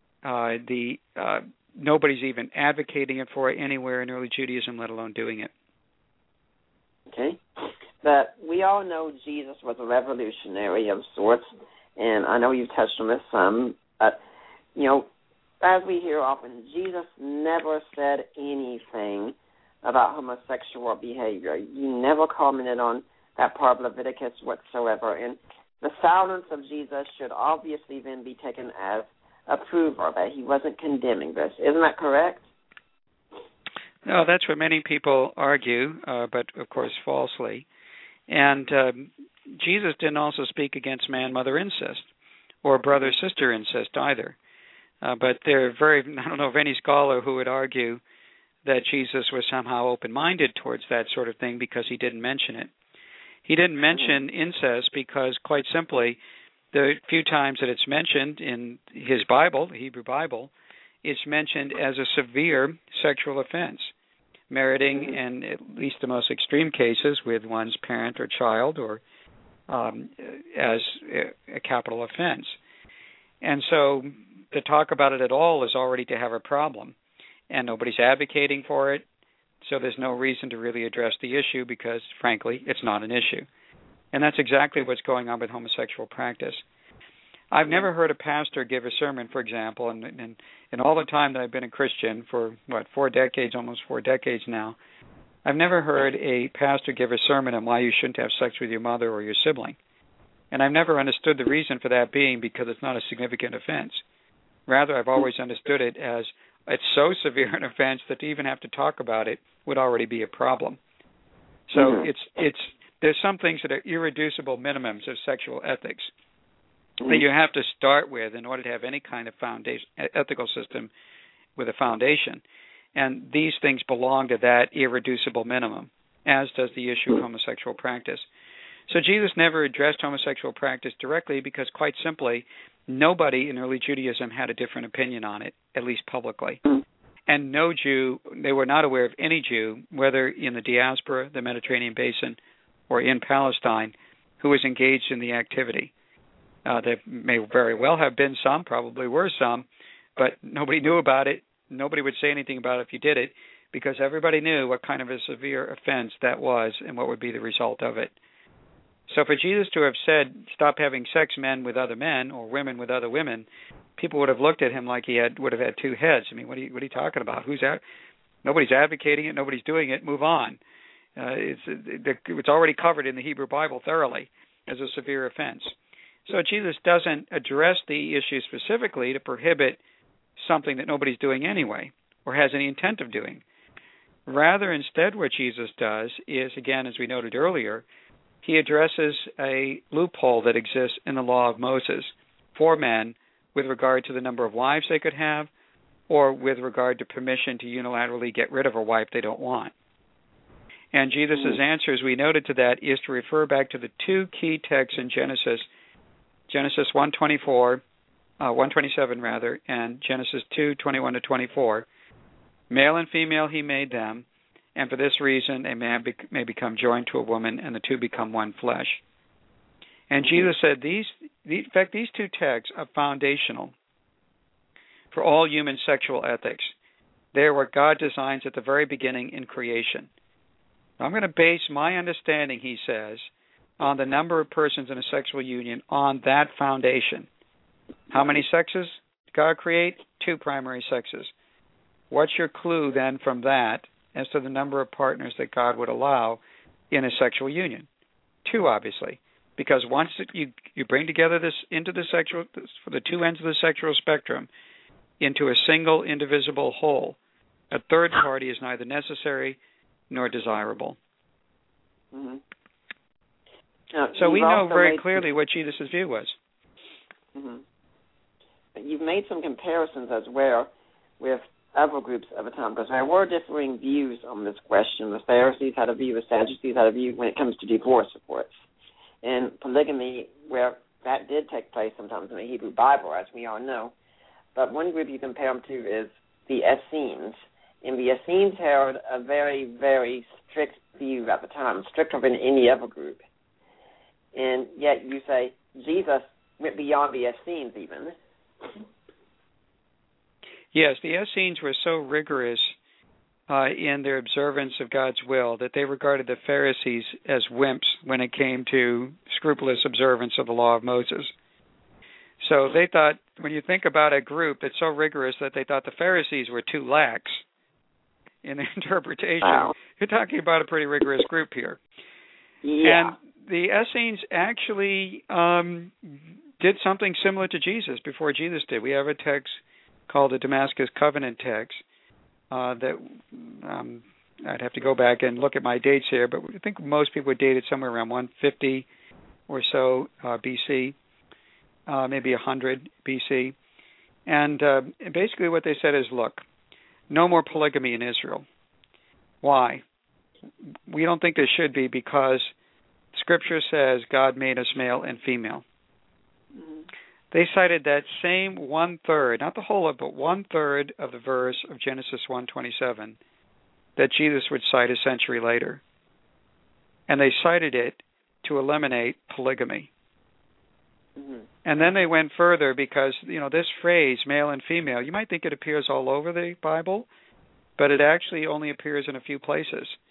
Nobody's even advocating it for anywhere in early Judaism, let alone doing it. Okay. But we all know Jesus was a revolutionary of sorts, and I know you've touched on this some, but, as we hear often, Jesus never said anything about homosexual behavior. He never commented on that part of Leviticus whatsoever. And the silence of Jesus should obviously then be taken as approval, that he wasn't condemning this. Isn't that correct? No, that's what many people argue, but of course falsely. And Jesus didn't also speak against man-mother incest or brother-sister incest either. But I don't know of any scholar who would argue that Jesus was somehow open-minded towards that sort of thing because he didn't mention it. He didn't mention incest because, quite simply, the few times that it's mentioned in his Bible, the Hebrew Bible, it's mentioned as a severe sexual offense, meriting, in at least the most extreme cases, with one's parent or child, or as a capital offense. And so to talk about it at all is already to have a problem, and nobody's advocating for it, so there's no reason to really address the issue because, frankly, it's not an issue. And that's exactly what's going on with homosexual practice. I've never heard a pastor give a sermon, for example, and all the time that I've been a Christian for, 4 decades, almost 4 decades now, I've never heard a pastor give a sermon on why you shouldn't have sex with your mother or your sibling. And I've never understood the reason for that being because it's not a significant offense. Rather, I've always understood it as it's so severe an offense that to even have to talk about it would already be a problem. So there's some things that are irreducible minimums of sexual ethics that you have to start with in order to have any kind of foundation, ethical system with a foundation. And these things belong to that irreducible minimum, as does the issue of homosexual practice. So Jesus never addressed homosexual practice directly because, quite simply, nobody in early Judaism had a different opinion on it, at least publicly. And no Jew, they were not aware of any Jew, whether in the diaspora, the Mediterranean basin, or in Palestine, who was engaged in the activity. There may very well have been some, probably were some, but nobody knew about it. Nobody would say anything about it if you did it, because everybody knew what kind of a severe offense that was and what would be the result of it. So for Jesus to have said, stop having sex, men with other men or women with other women, people would have looked at him like he would have had two heads. I mean, what are you talking about? Nobody's advocating it. Nobody's doing it. Move on. It's already covered in the Hebrew Bible thoroughly as a severe offense. So Jesus doesn't address the issue specifically to prohibit something that nobody's doing anyway or has any intent of doing. Rather, instead, what Jesus does is, again, as we noted earlier, he addresses a loophole that exists in the law of Moses for men with regard to the number of wives they could have or with regard to permission to unilaterally get rid of a wife they don't want. And Jesus' answer, as we noted to that, is to refer back to the two key texts in Genesis 1:27 and Genesis 2:21-24. Male and female he made them, and for this reason a man may become joined to a woman, and the two become one flesh. And Jesus said these two texts are foundational for all human sexual ethics. They're what God designs at the very beginning in creation. I'm going to base my understanding, he says, on the number of persons in a sexual union on that foundation. How many sexes did God create? 2 primary sexes. What's your clue then from that as to the number of partners that God would allow in a sexual union? 2, obviously, because once you bring together this into the sexual, for the 2 ends of the sexual spectrum, into a single indivisible whole, a third party is neither necessary nor desirable. Mm-hmm. So we know very clearly what Jesus' view was. Mm-hmm. You've made some comparisons as well with other groups of the time, because there were differing views on this question. The Pharisees had a view, the Sadducees had a view when it comes to divorce, of course. And polygamy, where that did take place sometimes in the Hebrew Bible, as we all know. But one group you compare them to is the Essenes. And the Essenes held a very, very strict view at the time, stricter than any other group. And yet you say Jesus went beyond the Essenes even. Yes, the Essenes were so rigorous in their observance of God's will that they regarded the Pharisees as wimps when it came to scrupulous observance of the law of Moses. So they thought, when you think about a group that's so rigorous that they thought the Pharisees were too lax in their interpretation, wow. You're talking about a pretty rigorous group here. Yeah. And the Essenes actually did something similar to Jesus before Jesus did. We have a text called the Damascus Covenant text that I'd have to go back and look at my dates here, but I think most people would date it somewhere around 150 or so BC, maybe 100 BC. And basically what they said is, look, no more polygamy in Israel. Why? We don't think there should be because Scripture says God made us male and female. Mm-hmm. They cited that same 1/3, not the whole of it, but 1/3 of the verse of Genesis 1:27 that Jesus would cite a century later. And they cited it to eliminate polygamy. Mm-hmm. And then they went further because, this phrase, male and female, you might think it appears all over the Bible, but it actually only appears in a few places.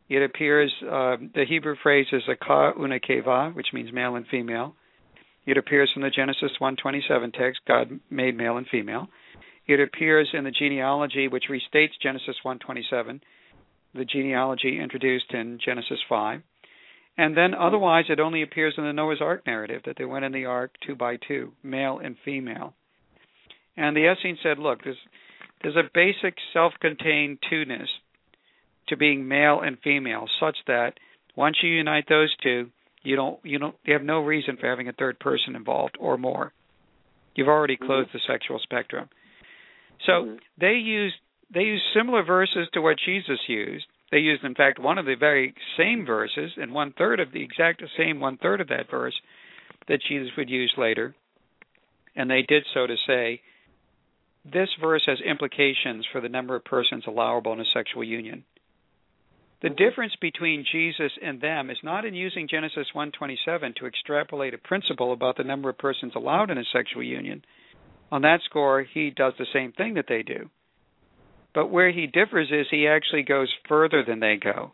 It appears, the Hebrew phrase is a ka una keva, which means male and female. It appears in the Genesis 1:27 text, God made male and female. It appears in the genealogy, which restates Genesis 1:27, the genealogy introduced in Genesis 5. And then otherwise it only appears in the Noah's Ark narrative, that they went in the ark 2 by 2, male and female. And the Essenes said, look, there's a basic self-contained two-ness to being male and female, such that once you unite those two, you have no reason for having a third person involved or more. You've already closed the sexual spectrum. So they used similar verses to what Jesus used. They used, in fact, one of the very same verses and one-third of that verse that Jesus would use later. And they did so to say, this verse has implications for the number of persons allowable in a sexual union. The difference between Jesus and them is not in using Genesis 1:27 to extrapolate a principle about the number of persons allowed in a sexual union. On that score, he does the same thing that they do. But where he differs is he actually goes further than they go.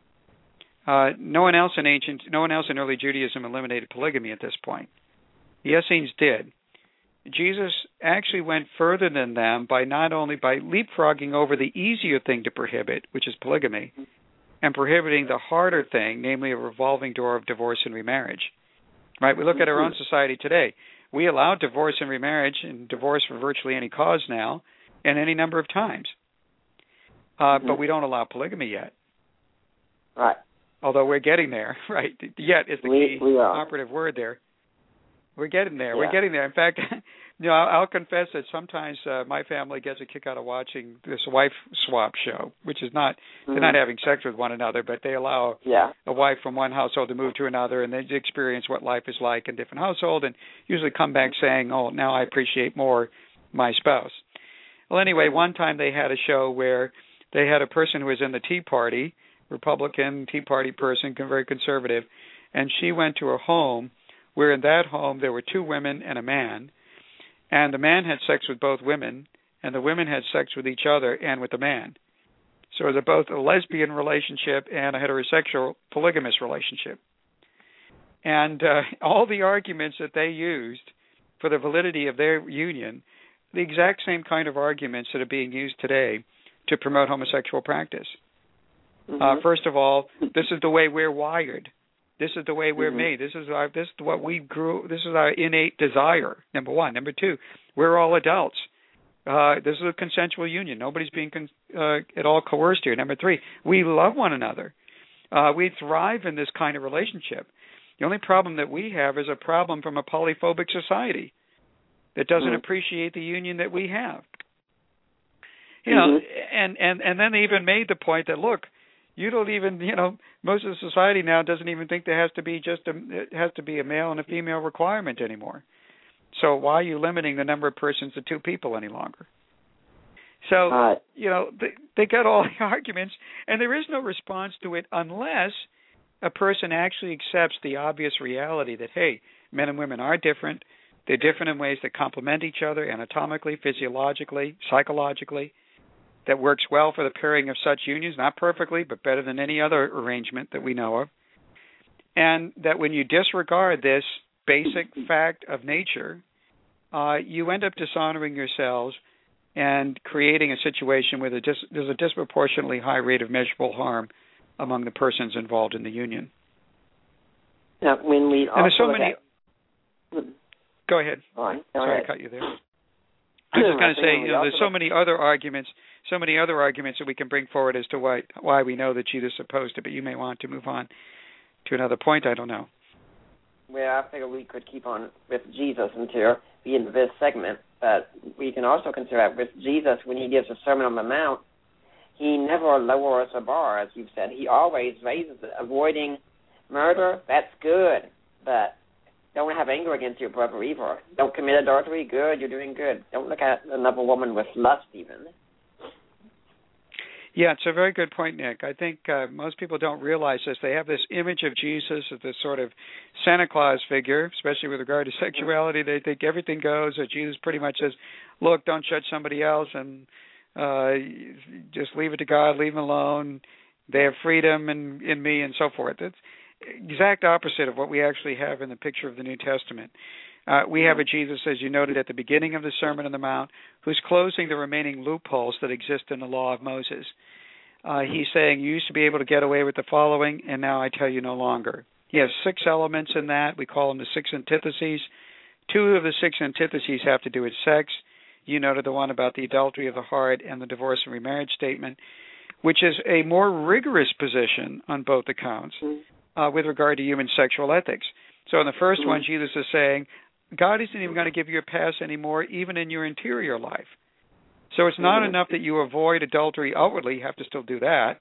No one else in early Judaism eliminated polygamy at this point. The Essenes did. Jesus actually went further than them by not only by leapfrogging over the easier thing to prohibit, which is polygamy, and prohibiting the harder thing, namely a revolving door of divorce and remarriage. Right? We look at our own society today. We allow divorce and remarriage and divorce for virtually any cause now and any number of times. But we don't allow polygamy yet. Right. Although we're getting there, right? Yet is the key operative word there. We're getting there. Yeah. We're getting there. In fact, I'll confess that sometimes my family gets a kick out of watching this wife swap show, which is not, they're not having sex with one another, but they allow a wife from one household to move to another, and they experience what life is like in different households, and usually come back saying, oh, now I appreciate more my spouse. Well, anyway, one time they had a show where they had a person who was in the Tea Party, Republican Tea Party person, very conservative, and she went to a home where in that home there were 2 women and a man, and the man had sex with both women, and the women had sex with each other and with the man. So it was both a lesbian relationship and a heterosexual polygamous relationship. And all the arguments that they used for the validity of their union, the exact same kind of arguments that are being used today to promote homosexual practice. First of all, this is the way we're wired. This is the way we're made. This is what we grew. This is our innate desire. Number one. Number two, we're all adults. This is a consensual union. Nobody's being at all coerced here. Number three, we love one another. We thrive in this kind of relationship. The only problem that we have is a problem from a polyphobic society that doesn't appreciate the union that we have. You know, and then they even made the point that, look, you don't even, most of the society now doesn't even think there has to be it has to be a male and a female requirement anymore. So why are you limiting the number of persons to 2 people any longer? So, they got all the arguments, and there is no response to it unless a person actually accepts the obvious reality that, hey, men and women are different. They're different in ways that complement each other anatomically, physiologically, psychologically. That works well for the pairing of such unions, not perfectly, but better than any other arrangement that we know of. And that when you disregard this basic fact of nature, you end up dishonoring yourselves and creating a situation where there's a disproportionately high rate of measurable harm among the persons involved in the union. Now, when we and there's so many. Go ahead. Sorry, I cut you there. I was just going to say, there's so many other arguments that we can bring forward as to why we know that Jesus opposed it, but you may want to move on to another point. I don't know. Well, I figure we could keep on with Jesus until the end of this segment, but we can also consider that with Jesus, when he gives a Sermon on the Mount, he never lowers the bar, as you've said. He always raises it. Avoiding murder, that's good, but don't have anger against your brother either. Don't commit adultery, good, you're doing good. Don't look at another woman with lust even. Yeah, it's a very good point, Nick. I think most people don't realize this. They have this image of Jesus as this sort of Santa Claus figure, especially with regard to sexuality. They think everything goes. That Jesus pretty much says, look, don't judge somebody else and just leave it to God, leave him alone, They have freedom in me and so forth. It's exact opposite of what we actually have in the picture of the New Testament. We have a Jesus, as you noted at the beginning of the Sermon on the Mount, who's closing the remaining loopholes that exist in the law of Moses. He's saying, you used to be able to get away with the following, and now I tell you no longer. He has 6 elements in that. We call them the 6 antitheses. 2 of the 6 antitheses have to do with sex. You noted the one about the adultery of the heart and the divorce and remarriage statement, which is a more rigorous position on both accounts with regard to human sexual ethics. So in the first one, Jesus is saying, God isn't even going to give you a pass anymore, even in your interior life. So it's not enough that you avoid adultery outwardly. You have to still do that.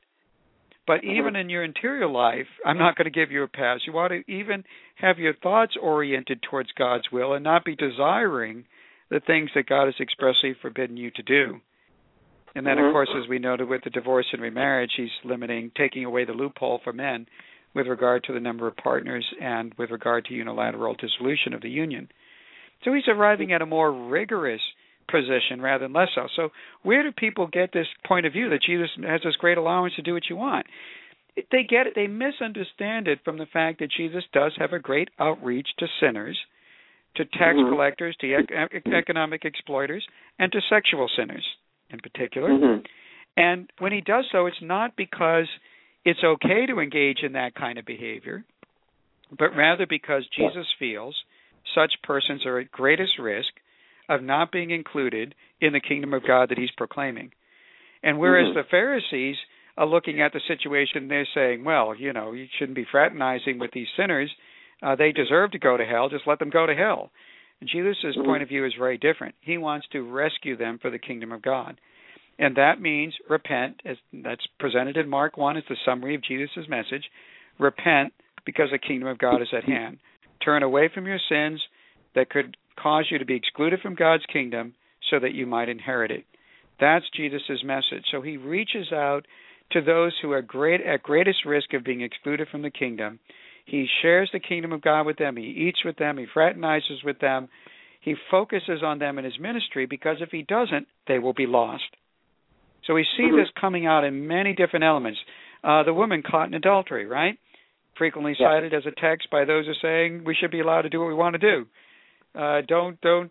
But even in your interior life, I'm not going to give you a pass. You ought to even have your thoughts oriented towards God's will and not be desiring the things that God has expressly forbidden you to do. And then, of course, as we noted with the divorce and remarriage, he's taking away the loophole for men with regard to the number of partners and with regard to unilateral dissolution of the union. So he's arriving at a more rigorous position rather than less so. So where do people get this point of view that Jesus has this great allowance to do what you want? They get it. They misunderstand it from the fact that Jesus does have a great outreach to sinners, to tax collectors, to economic exploiters, and to sexual sinners in particular. And when he does so, it's not because it's okay to engage in that kind of behavior, but rather because Jesus feels such persons are at greatest risk of not being included in the kingdom of God that he's proclaiming. And whereas the Pharisees are looking at the situation, they're saying, well, you shouldn't be fraternizing with these sinners. They deserve to go to hell. Just let them go to hell. And Jesus' point of view is very different. He wants to rescue them for the kingdom of God. And that means repent, as that's presented in Mark 1 as the summary of Jesus' message. Repent because the kingdom of God is at hand. Turn away from your sins that could cause you to be excluded from God's kingdom so that you might inherit it. That's Jesus' message. So he reaches out to those who are at greatest risk of being excluded from the kingdom. He shares the kingdom of God with them. He eats with them. He fraternizes with them. He focuses on them in his ministry because if he doesn't, they will be lost. So we see this coming out in many different elements. The woman caught in adultery, right? Frequently cited as a text by those who are saying we should be allowed to do what we want to do. Don't throw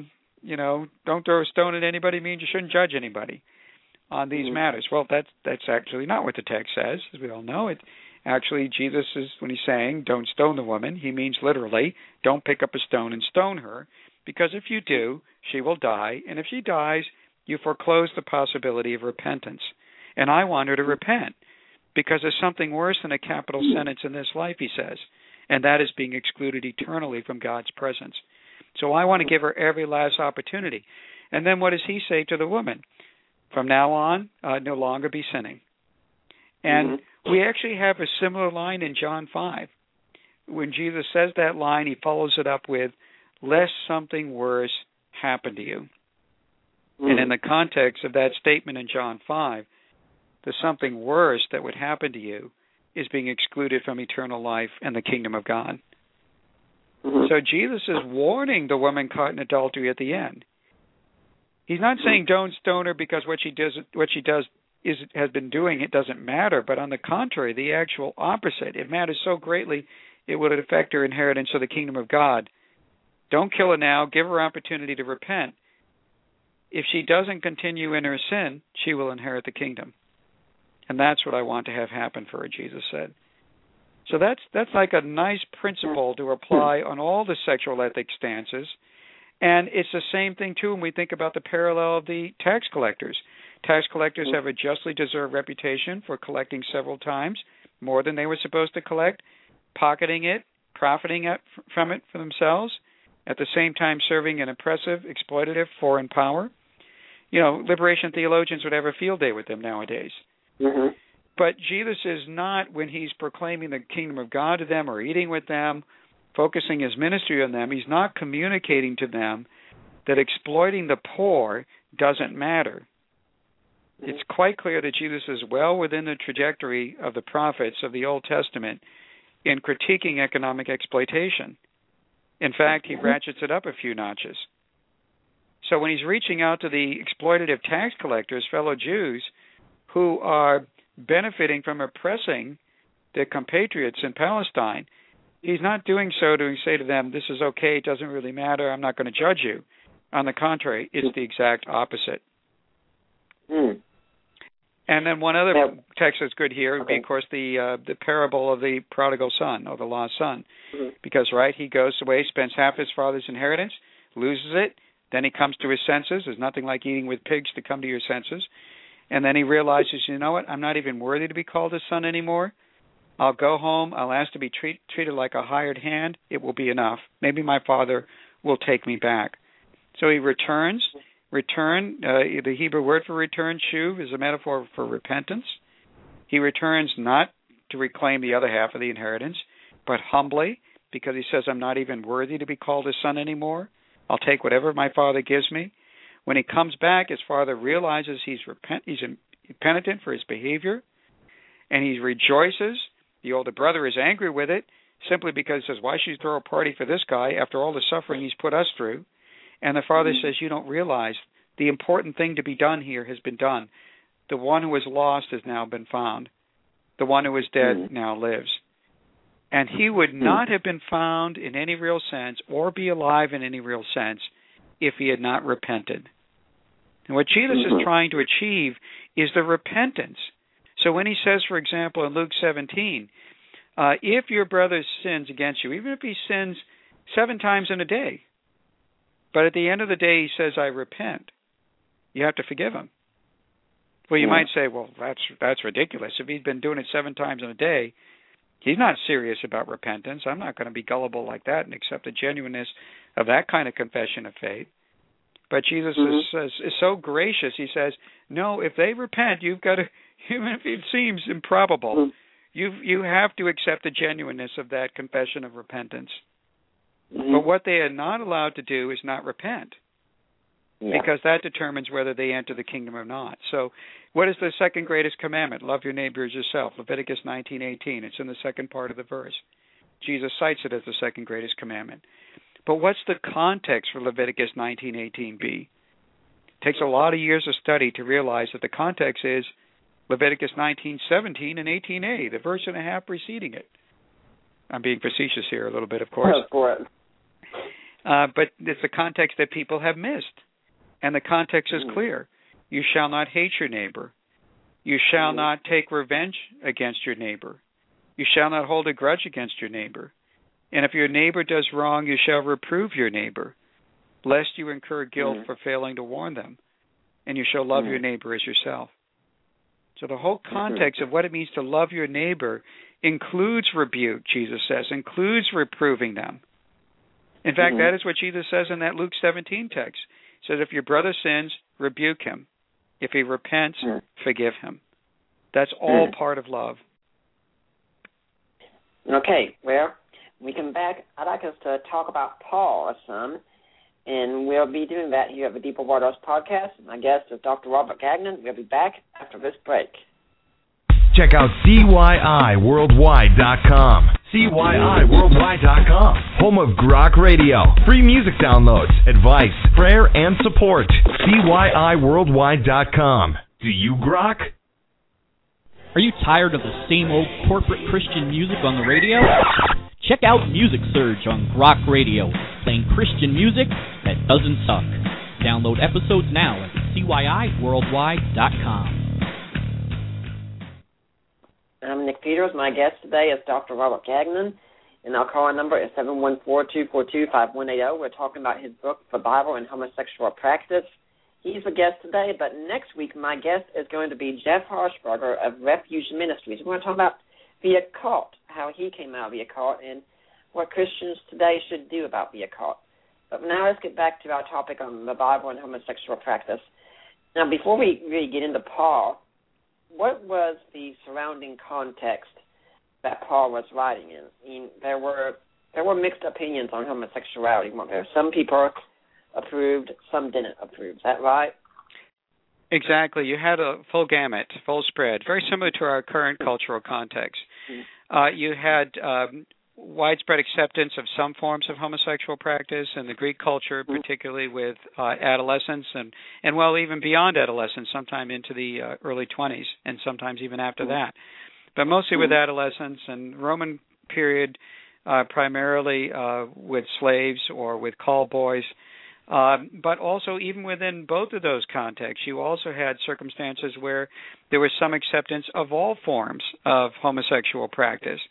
a stone at anybody means you shouldn't judge anybody on these matters. Well, that's actually not what the text says, as we all know. It actually, Jesus is, when he's saying don't stone the woman, he means literally don't pick up a stone and stone her, because if you do, she will die, and if she dies, you foreclose the possibility of repentance. And I want her to repent, because there's something worse than a capital sentence in this life, he says, and that is being excluded eternally from God's presence. So I want to give her every last opportunity. And then what does he say to the woman? From now on, no longer be sinning. And we actually have a similar line in John 5. When Jesus says that line, he follows it up with, lest something worse happen to you. And in the context of that statement in John 5, the something worse that would happen to you is being excluded from eternal life and the kingdom of God. So Jesus is warning the woman caught in adultery at the end. He's not saying don't stone her because what she does has been doing it doesn't matter, but on the contrary, the actual opposite. It matters so greatly it would affect her inheritance of the kingdom of God. Don't kill her now. Give her opportunity to repent. If she doesn't continue in her sin, she will inherit the kingdom. And that's what I want to have happen for her, Jesus said. So that's like a nice principle to apply on all the sexual ethics stances. And it's the same thing, too, when we think about the parallel of the tax collectors. Tax collectors have a justly deserved reputation for collecting several times more than they were supposed to collect, pocketing it, profiting from it for themselves, at the same time serving an oppressive, exploitative foreign power. Liberation theologians would have a field day with them nowadays. But Jesus is not, when he's proclaiming the kingdom of God to them or eating with them, focusing his ministry on them, he's not communicating to them that exploiting the poor doesn't matter. It's quite clear that Jesus is well within the trajectory of the prophets of the Old Testament in critiquing economic exploitation. In fact, he ratchets it up a few notches. So when he's reaching out to the exploitative tax collectors, fellow Jews, who are benefiting from oppressing the compatriots in Palestine, he's not doing so to say to them, this is okay, it doesn't really matter, I'm not going to judge you. On the contrary, it's the exact opposite. Mm. And then one other text that's good here would be, of course, the parable of the prodigal son, or the lost son. Mm-hmm. Because, right, he goes away, spends half his father's inheritance, loses it, then he comes to his senses. There's nothing like eating with pigs to come to your senses. And then he realizes, you know what, I'm not even worthy to be called a son anymore. I'll go home. I'll ask to be treated like a hired hand. It will be enough. Maybe my father will take me back. So he returns. The Hebrew word for return, shuv, is a metaphor for repentance. He returns not to reclaim the other half of the inheritance, but humbly, because he says, I'm not even worthy to be called a son anymore. I'll take whatever my father gives me. When he comes back, his father realizes he's penitent for his behavior, and he rejoices. The older brother is angry with it, simply because he says, why should you throw a party for this guy after all the suffering he's put us through? And the father says, you don't realize the important thing to be done here has been done. The one who was lost has now been found. The one who was dead now lives. And he would not have been found in any real sense or be alive in any real sense if he had not repented. And what Jesus is trying to achieve is the repentance. So when he says, for example, in Luke 17, if your brother sins against you, even if he sins 7 times in a day, but at the end of the day he says, I repent, you have to forgive him. Well, you might say, well, that's ridiculous. If he's been doing it 7 times in a day, he's not serious about repentance. I'm not going to be gullible like that and accept the genuineness of that kind of confession of faith. But Jesus is so gracious. He says, no, if they repent, you've got to, even if it seems improbable, you have to accept the genuineness of that confession of repentance. But what they are not allowed to do is not repent, because that determines whether they enter the kingdom or not. So what is the second greatest commandment? Love your neighbor as yourself, Leviticus 19:18. It's in the second part of the verse. Jesus cites it as the second greatest commandment. But what's the context for Leviticus 19:18b? It takes a lot of years of study to realize that the context is Leviticus 19:17 and 18a, the verse and a half preceding it. I'm being facetious here a little bit, of course. But it's the context that people have missed. And the context is clear. You shall not hate your neighbor. You shall not take revenge against your neighbor. You shall not hold a grudge against your neighbor. And if your neighbor does wrong, you shall reprove your neighbor, lest you incur guilt for failing to warn them. And you shall love your neighbor as yourself. So the whole context of what it means to love your neighbor includes rebuke, Jesus says, includes reproving them. In fact, that is what Jesus says in that Luke 17 text. He says, if your brother sins, rebuke him. If he repents, forgive him. That's all part of love. Okay, well, we come back. I'd like us to talk about Paul some, and we'll be doing that here at the Deeper Waters podcast. My guest is Dr. Robert Gagnon. We'll be back after this break. Check out CYIWorldwide.com. CYIWorldwide.com. Home of Grok Radio. Free music downloads, advice, prayer, and support. CYIWorldwide.com. Do you grok? Are you tired of the same old corporate Christian music on the radio? Check out Music Surge on Grok Radio, playing Christian music that doesn't suck. Download episodes now at CYIWorldwide.com. I'm Nick Peters. My guest today is Dr. Robert Gagnon, and our call number is 714-242-5180. We're talking about his book, The Bible and Homosexual Practice. He's a guest today, but next week my guest is going to be Jeff Harshbarger of Refuge Ministries. We're going to talk about the occult, how he came out of the occult, and what Christians today should do about the occult. But now let's get back to our topic on the Bible and homosexual practice. Now, before we really get into Paul, what was the surrounding context that Paul was writing in? I mean, there were mixed opinions on homosexuality, weren't there? Some people approved, some didn't approve. Is that right? Exactly. You had a full gamut, full spread, very similar to our current cultural context. You had widespread acceptance of some forms of homosexual practice in the Greek culture, particularly with adolescence and even beyond adolescence, sometime into the early 20s and sometimes even after that. But mostly with adolescence and Roman period, primarily with slaves or with call boys. But also even within both of those contexts, you also had circumstances where there was some acceptance of all forms of homosexual practice.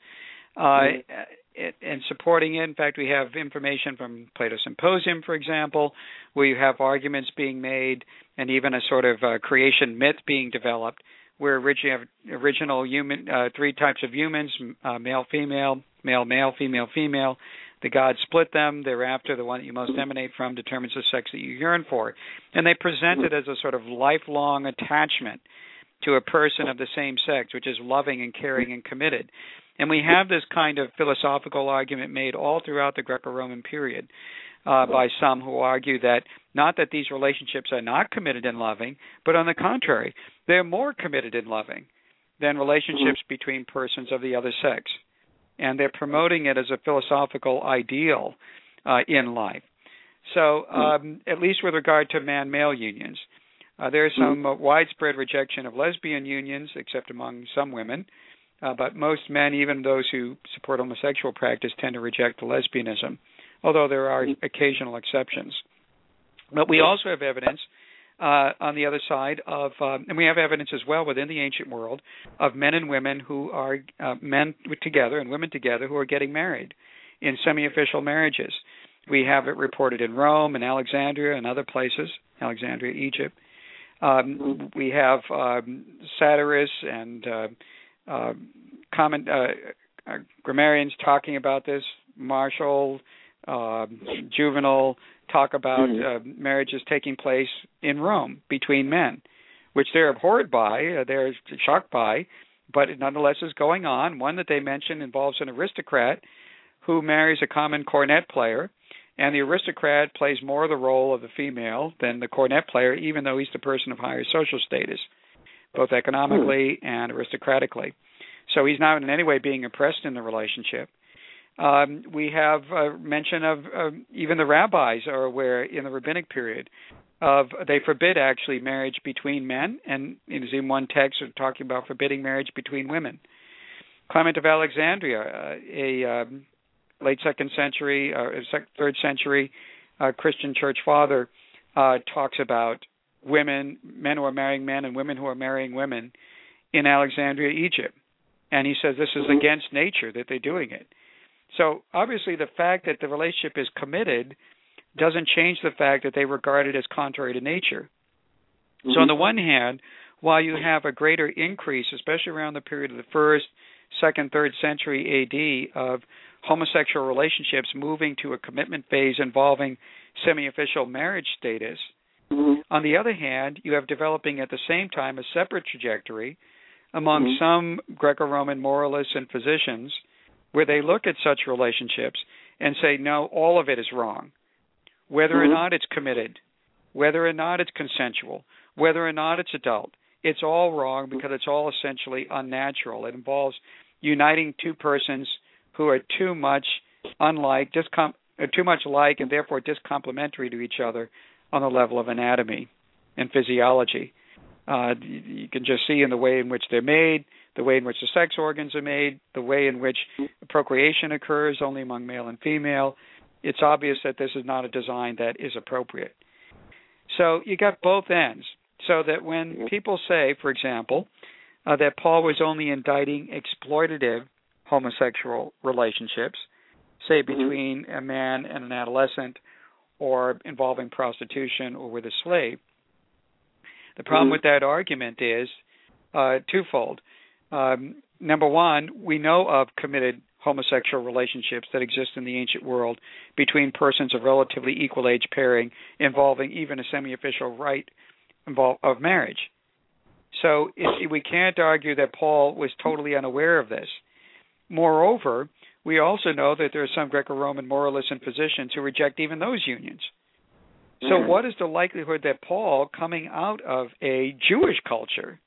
And supporting it, in fact, we have information from Plato's Symposium, for example, where you have arguments being made and even a sort of creation myth being developed, where original human, three types of humans, male, female, male, female, female. The gods split them. Thereafter, the one that you most emanate from determines the sex that you yearn for. And they present it as a sort of lifelong attachment to a person of the same sex, which is loving and caring and committed. And we have this kind of philosophical argument made all throughout the Greco-Roman period by some who argue that not that these relationships are not committed and loving, but on the contrary, they're more committed and loving than relationships between persons of the other sex. And they're promoting it as a philosophical ideal in life. So at least with regard to man-male unions, there's some widespread rejection of lesbian unions, except among some women. But most men, even those who support homosexual practice, tend to reject lesbianism, although there are occasional exceptions. But we also have evidence on the other side of, and we have evidence as well within the ancient world, of men and women who are men together and women together who are getting married in semi-official marriages. We have it reported in Rome and Alexandria and other places, Alexandria, Egypt. We have satirists and grammarians talking about this. Marshall, Juvenal talk about marriages taking place in Rome between men, which they're abhorred by, they're shocked by, but it nonetheless is going on. One that they mention involves an aristocrat who marries a common cornet player, and the aristocrat plays more the role of the female than the cornet player, even though he's the person of higher social status, both economically and aristocratically. So he's not in any way being oppressed in the relationship. We have mention of even the rabbis are aware in the rabbinic period of they forbid actually marriage between men, and in one text are talking about forbidding marriage between women. Clement of Alexandria, a late 2nd century, 3rd century Christian church father, talks about men who are marrying men and women who are marrying women in Alexandria, Egypt. And he says this is against nature that they're doing it. So obviously the fact that the relationship is committed doesn't change the fact that they regard it as contrary to nature. So on the one hand, while you have a greater increase, especially around the period of the 1st, 2nd, 3rd century AD, of homosexual relationships moving to a commitment phase involving semi-official marriage status, on the other hand, you have developing at the same time a separate trajectory among some Greco-Roman moralists and physicians where they look at such relationships and say, no, all of it is wrong. Whether or not it's committed, whether or not it's consensual, whether or not it's adult, it's all wrong because it's all essentially unnatural. It involves uniting two persons who are too much unlike, too much alike and therefore discomplementary to each other on the level of anatomy and physiology. You can just see in the way in which they're made, the way in which the sex organs are made, the way in which procreation occurs only among male and female. It's obvious that this is not a design that is appropriate. So you got both ends. So that when people say, for example, that Paul was only indicting exploitative homosexual relationships, say between a man and an adolescent or involving prostitution or with a slave, the problem with that argument is twofold. Number one, we know of committed homosexual relationships that exist in the ancient world between persons of relatively equal age pairing involving even a semi-official rite of marriage. So we can't argue that Paul was totally unaware of this. Moreover, we also know that there are some Greco-Roman moralists and physicians who reject even those unions. So what is the likelihood that Paul, coming out of a Jewish culture,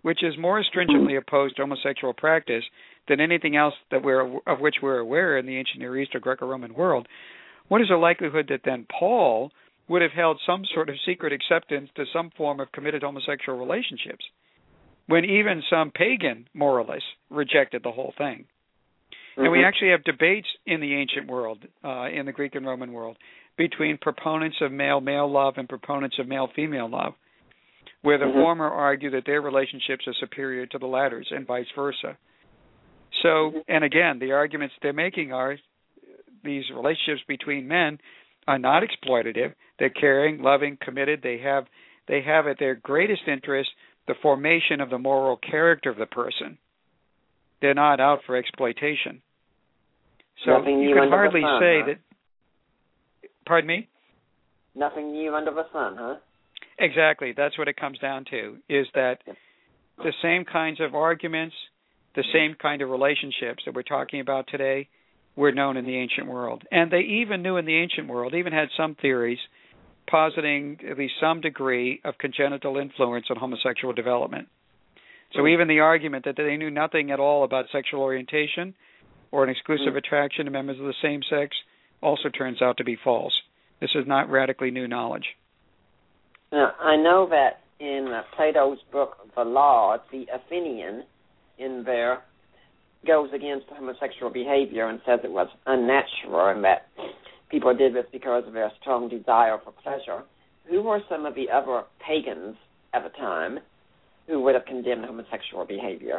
which is more stringently opposed to homosexual practice than anything else of which we're aware in the ancient Near East or Greco-Roman world, what is the likelihood that then Paul would have held some sort of secret acceptance to some form of committed homosexual relationships, when even some pagan moralists rejected the whole thing? And we actually have debates in the ancient world, in the Greek and Roman world, between proponents of male-male love and proponents of male-female love, where the former argue that their relationships are superior to the latter's and vice versa. So, and again, the arguments they're making are these relationships between men are not exploitative. They're caring, loving, committed. They have at their greatest interest the formation of the moral character of the person. They're not out for exploitation. So you can hardly say that. Pardon me? Nothing new under the sun, huh? Exactly. That's what it comes down to, is that the same kinds of arguments, the same kind of relationships that we're talking about today were known in the ancient world. And they even knew in the ancient world, even had some theories positing at least some degree of congenital influence on homosexual development. So even the argument that they knew nothing at all about sexual orientation or an exclusive attraction to members of the same sex also turns out to be false. This is not radically new knowledge. Now, I know that in Plato's book, The Laws, the Athenian in there goes against homosexual behavior and says it was unnatural and that people did this because of their strong desire for pleasure. Who were some of the other pagans at the time who would have condemned homosexual behavior?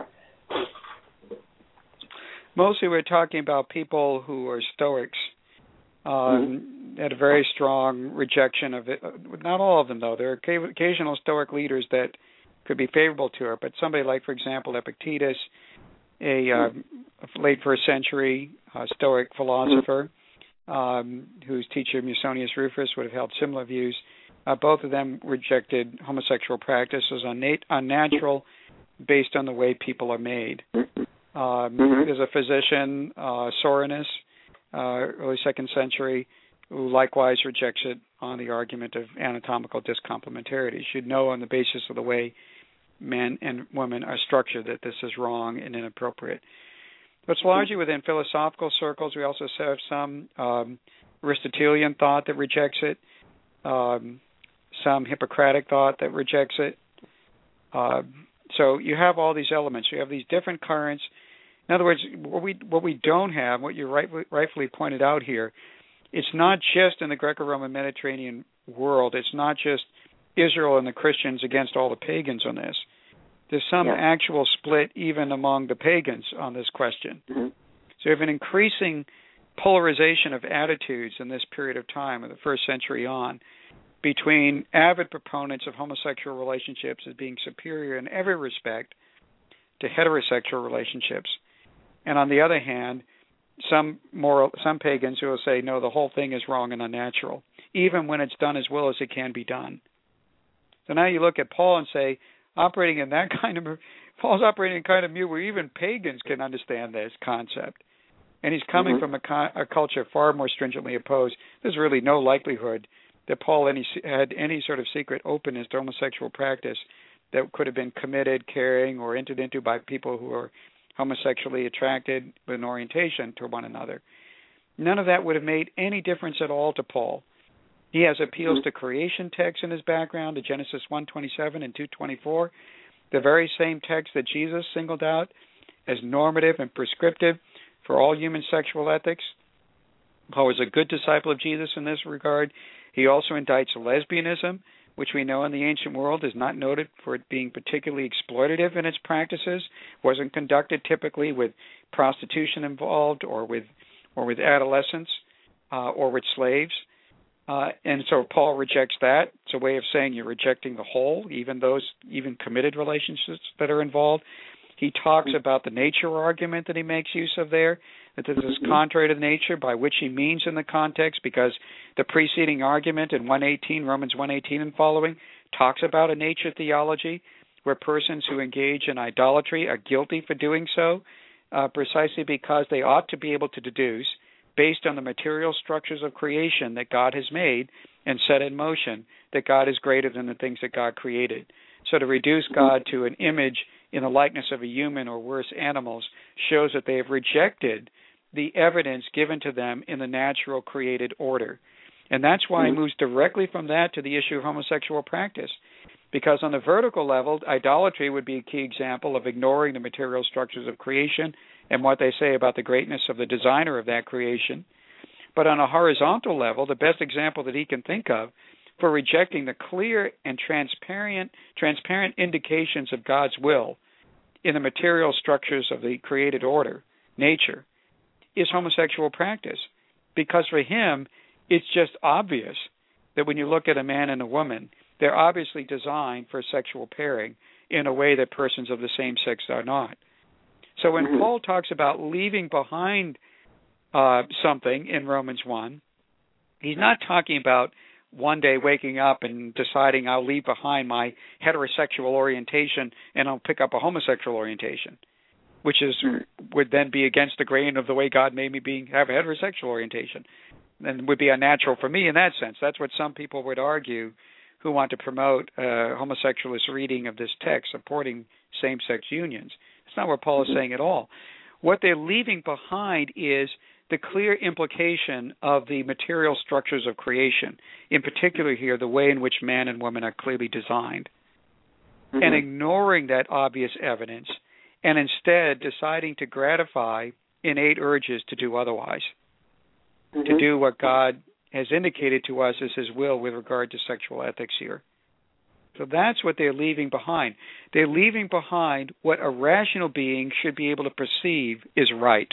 Mostly we're talking about people who are Stoics. Had a very strong rejection of it. Not all of them, though. There are occasional Stoic leaders that could be favorable to her, but somebody like, for example, Epictetus, a late first century Stoic philosopher, whose teacher Musonius Rufus would have held similar views. Both of them rejected homosexual practice as unnatural, based on the way people are made. There's a physician, Soranus, early 2nd century, who likewise rejects it on the argument of anatomical discomplementarity. You should know on the basis of the way men and women are structured that this is wrong and inappropriate. But it's largely within philosophical circles. We also have some Aristotelian thought that rejects it, some Hippocratic thought that rejects it. So you have all these elements. You have these different currents. In other words, what we don't have, what you rightfully pointed out here, it's not just in the Greco-Roman Mediterranean world. It's not just Israel and the Christians against all the pagans on this. There's some actual split even among the pagans on this question. So you have an increasing polarization of attitudes in this period of time, of the first century on, between avid proponents of homosexual relationships as being superior in every respect to heterosexual relationships, and on the other hand, some pagans who will say, no, the whole thing is wrong and unnatural, even when it's done as well as it can be done. So now you look at Paul and say, Paul's operating in a kind of view where even pagans can understand this concept. And he's coming from a culture far more stringently opposed. There's really no likelihood that Paul had any sort of secret openness to homosexual practice that could have been committed, caring, or entered into by people who are homosexually attracted with an orientation to one another. None of that would have made any difference at all to Paul. He has appeals to creation texts in his background, to Genesis 1:27 and 2:24, the very same text that Jesus singled out as normative and prescriptive for all human sexual ethics. Paul was a good disciple of Jesus in this regard. He also indicts lesbianism, which we know in the ancient world is not noted for it being particularly exploitative in its practices, wasn't conducted typically with prostitution involved or with adolescents or with slaves. And so Paul rejects that. It's a way of saying you're rejecting the whole, even committed relationships that are involved. He talks about the nature argument that he makes use of there, that this is contrary to nature, by which he means in the context, because the preceding argument in Romans 1:18 and following, talks about a nature theology where persons who engage in idolatry are guilty for doing so, precisely because they ought to be able to deduce, based on the material structures of creation that God has made and set in motion, that God is greater than the things that God created. So to reduce God to an image in the likeness of a human or worse animals shows that they have rejected the evidence given to them in the natural created order. And that's why he moves directly from that to the issue of homosexual practice. Because on the vertical level, idolatry would be a key example of ignoring the material structures of creation and what they say about the greatness of the designer of that creation. But on a horizontal level, the best example that he can think of for rejecting the clear and transparent indications of God's will in the material structures of the created order, nature, is homosexual practice. Because for him, it's just obvious that when you look at a man and a woman, they're obviously designed for sexual pairing in a way that persons of the same sex are not. So when Paul talks about leaving behind something in Romans 1, he's not talking about one day waking up and deciding I'll leave behind my heterosexual orientation and I'll pick up a homosexual orientation, which would then be against the grain of the way God made me have a heterosexual orientation, and would be unnatural for me in that sense. That's what some people would argue who want to promote homosexualist reading of this text, supporting same-sex unions. That's not what Paul is saying at all. What they're leaving behind is the clear implication of the material structures of creation, in particular here, the way in which man and woman are clearly designed, and ignoring that obvious evidence, and instead deciding to gratify innate urges to do otherwise, to do what God has indicated to us as his will with regard to sexual ethics here. So that's what they're leaving behind. They're leaving behind what a rational being should be able to perceive is right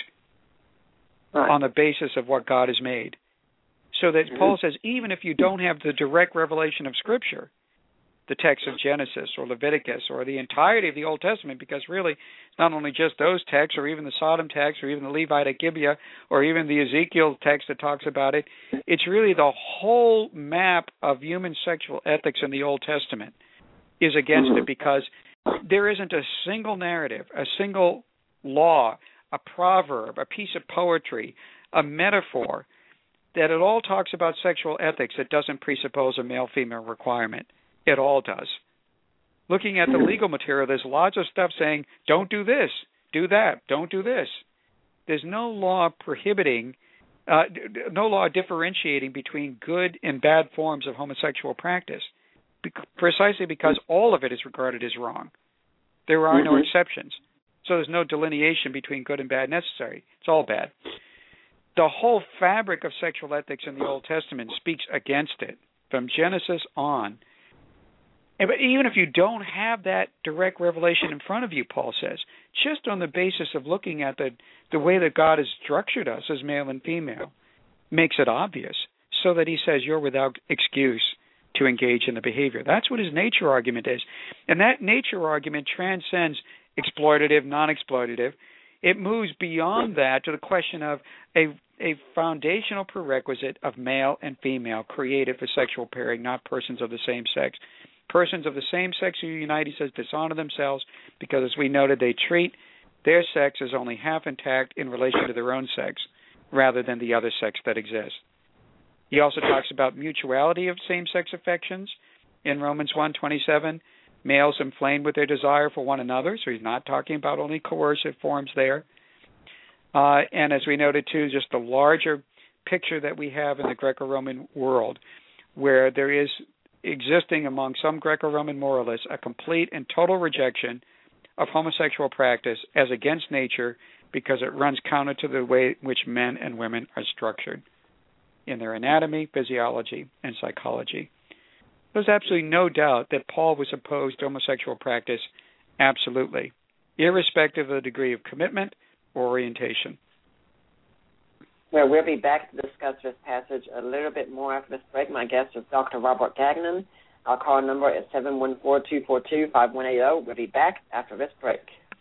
on the basis of what God has made. So that Paul says, even if you don't have the direct revelation of Scripture, the text of Genesis or Leviticus or the entirety of the Old Testament, because really it's not only just those texts or even the Sodom text or even the Levite at Gibeah or even the Ezekiel text that talks about it, it's really the whole map of human sexual ethics in the Old Testament is against it, because there isn't a single narrative, a single law, a proverb, a piece of poetry, a metaphor that it all talks about sexual ethics that doesn't presuppose a male-female requirement. It all does. Looking at the legal material, there's lots of stuff saying, don't do this, do that, don't do this. There's no law prohibiting, no law differentiating between good and bad forms of homosexual practice, precisely because all of it is regarded as wrong. There are no exceptions. So there's no delineation between good and bad necessary. It's all bad. The whole fabric of sexual ethics in the Old Testament speaks against it, from Genesis on. But even if you don't have that direct revelation in front of you, Paul says, just on the basis of looking at the way that God has structured us as male and female, makes it obvious, so that he says you're without excuse to engage in the behavior. That's what his nature argument is. And that nature argument transcends exploitative, non-exploitative. It moves beyond that to the question of a foundational prerequisite of male and female created for sexual pairing, not persons of the same sex. Persons of the same sex who unite, he says, dishonor themselves because, as we noted, they treat their sex as only half intact in relation to their own sex rather than the other sex that exists. He also talks about mutuality of same-sex affections in Romans 1:27, males inflamed with their desire for one another, so he's not talking about only coercive forms there. And as we noted, too, just the larger picture that we have in the Greco-Roman world, where there is existing among some Greco-Roman moralists a complete and total rejection of homosexual practice as against nature because it runs counter to the way in which men and women are structured in their anatomy, physiology, and psychology. There's absolutely no doubt that Paul was opposed to homosexual practice, absolutely, irrespective of the degree of commitment or orientation. Well, we'll be back to discuss this passage a little bit more after this break. My guest is Dr. Robert Gagnon. Our call number is 714-242-5180. We'll be back after this break.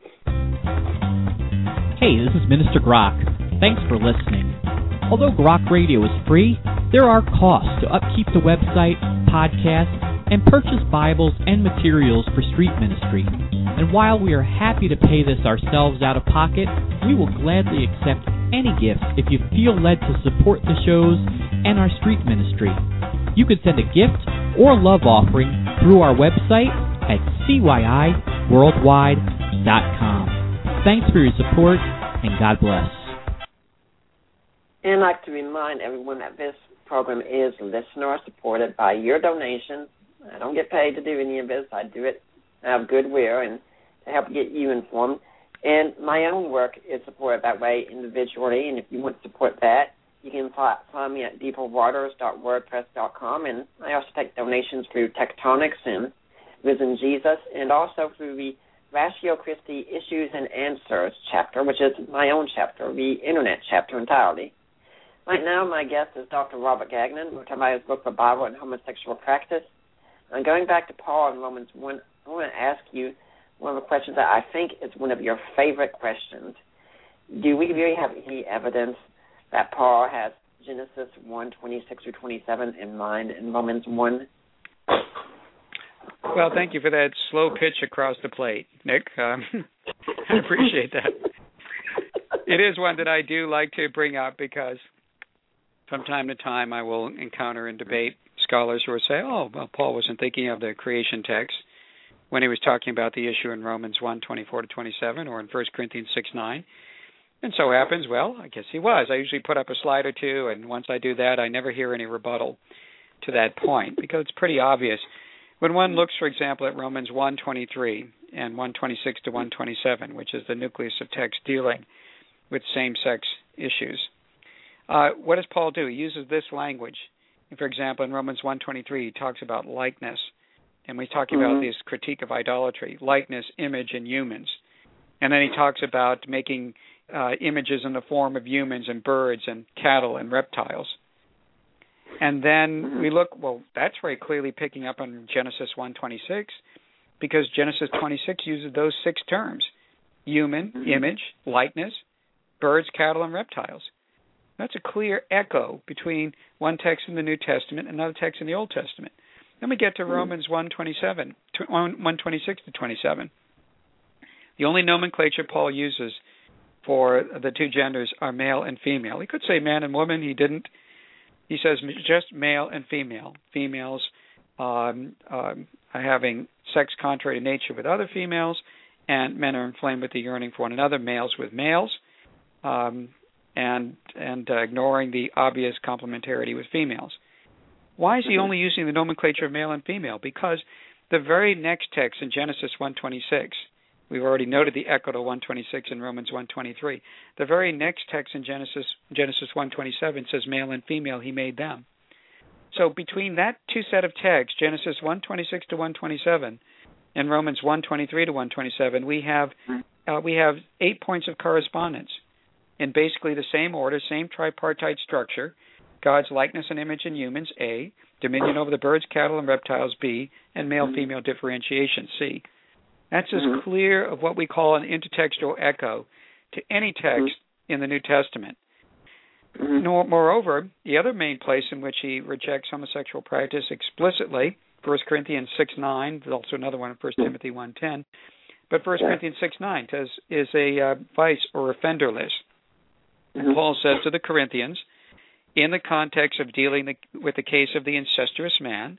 Hey, this is Minister Grok. Thanks for listening. Although Grok Radio is free, there are costs to upkeep the website, podcast, and purchase Bibles and materials for street ministry. And while we are happy to pay this ourselves out of pocket, we will gladly accept any gift if you feel led to support the shows and our street ministry. You can send a gift or love offering through our website at cyiworldwide.com. www.thebrockradio.com. Thanks for your support, and God bless. And I'd like to remind everyone that this program is listener-supported by your donations. I don't get paid to do any of this. I do it out of goodwill and to help get you informed. And my own work is supported that way individually, and if you want to support that, you can find me at deeperwaters.wordpress.com, and I also take donations through Tectonics and Risen Jesus, and also through the Ratio Christi Issues and Answers chapter, which is my own chapter, the Internet chapter entirely. Right now, my guest is Dr. Robert Gagnon. We're talking about his book, The Bible and Homosexual Practice. And going back to Paul in Romans 1, I want to ask you one of the questions that I think is one of your favorite questions. Do we really have any evidence that Paul has Genesis 1:26-27 in mind in Romans 1? Well, thank you for that slow pitch across the plate, Nick. I appreciate that. It is one that I do like to bring up because from time to time I will encounter and debate scholars who will say, oh, well, Paul wasn't thinking of the creation text when he was talking about the issue in Romans 1:24-27 or in 1 Corinthians 6:9. And so happens, well, I guess he was. I usually put up a slide or two, and once I do that, I never hear any rebuttal to that point because it's pretty obvious. When one looks, for example, at Romans 1:23 and 1:26-1:27, which is the nucleus of text dealing with same-sex issues, what does Paul do? He uses this language. For example, in Romans 1:23, he talks about likeness, and we're talking about this critique of idolatry, likeness, image, and humans. And then he talks about making images in the form of humans and birds and cattle and reptiles. And then we look, well, that's very clearly picking up on Genesis 1:26, because Genesis 26 uses those 6 terms: human, image, likeness, birds, cattle, and reptiles. That's a clear echo between one text in the New Testament and another text in the Old Testament. Then we get to Romans 1:26-27. The only nomenclature Paul uses for the two genders are male and female. He could say man and woman. He didn't. He says just male and female. Females are having sex contrary to nature with other females, and men are inflamed with the yearning for one another, males with males, and ignoring the obvious complementarity with females. Why is he only using the nomenclature of male and female? Because the very next text in Genesis 1:26, we've already noted the echo to 1:26 in Romans 1:23. The very next text in Genesis 1:27 says male and female he made them. So between that two set of texts, Genesis 1:26-1:27 and Romans 1:23-1:27, we have 8 points of correspondence in basically the same order, same tripartite structure: God's likeness and image in humans, A; dominion over the birds, cattle, and reptiles, B; and male-female differentiation, C. That's as clear of what we call an intertextual echo to any text in the New Testament. Moreover, the other main place in which he rejects homosexual practice explicitly, 1 Corinthians 6:9, there's also another one in 1 Timothy 1:10, but 1 Corinthians 6:9 is a vice or offender list. And Paul says to the Corinthians, in the context of dealing with the case of the incestuous man,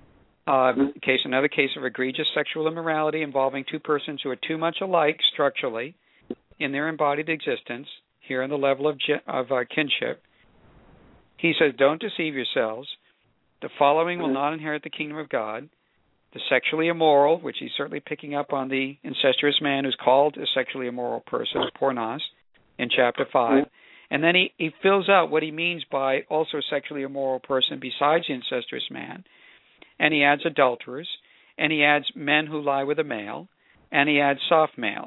another case of egregious sexual immorality involving two persons who are too much alike structurally in their embodied existence, here on the level of kinship, he says, don't deceive yourselves. The following will not inherit the kingdom of God: the sexually immoral, which he's certainly picking up on the incestuous man who's called a sexually immoral person, pornos, in chapter 5. And then he fills out what he means by also a sexually immoral person besides the incestuous man. And he adds adulterers, and he adds men who lie with a male, and he adds soft men,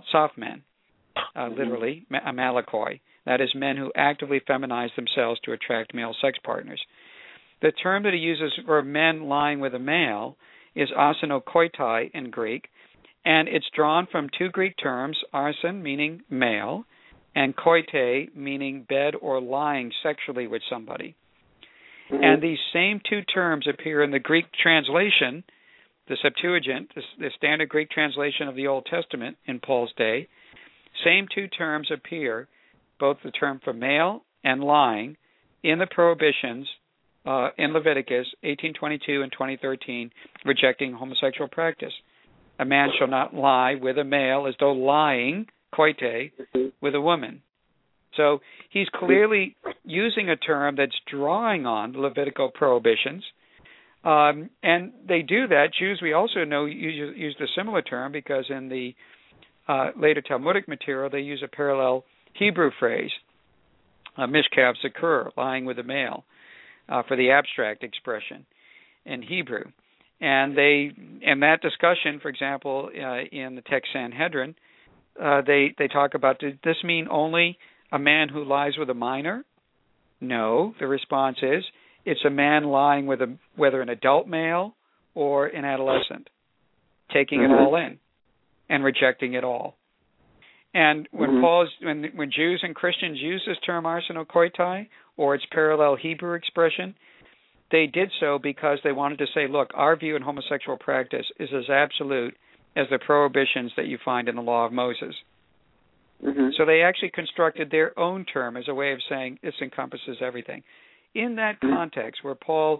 literally, amalekoi. That is, men who actively feminize themselves to attract male sex partners. The term that he uses for men lying with a male is arsenokoitai in Greek, and it's drawn from two Greek terms, arsen, meaning male, and koite, meaning bed or lying sexually with somebody. And these same two terms appear in the Greek translation, the Septuagint, the standard Greek translation of the Old Testament in Paul's day. Same two terms appear, both the term for male and lying, in the prohibitions in Leviticus 18:22 and 20:13, rejecting homosexual practice. A man shall not lie with a male as though lying, koite, with a woman. So he's clearly using a term that's drawing on the Levitical prohibitions. And they do that. Jews, we also know, use the similar term because in the later Talmudic material, they use a parallel Hebrew phrase, mishkav zakur, lying with a male, for the abstract expression in Hebrew. And that discussion, for example, in the text Sanhedrin, they talk about, does this mean only a man who lies with a minor? No. The response is, it's a man lying with whether an adult male or an adolescent, taking it all in and rejecting it all. And when when Jews and Christians use this term arsenokoitai, or its parallel Hebrew expression, they did so because they wanted to say, look, our view in homosexual practice is as absolute as the prohibitions that you find in the law of Moses. So they actually constructed their own term as a way of saying this encompasses everything. In that context, where Paul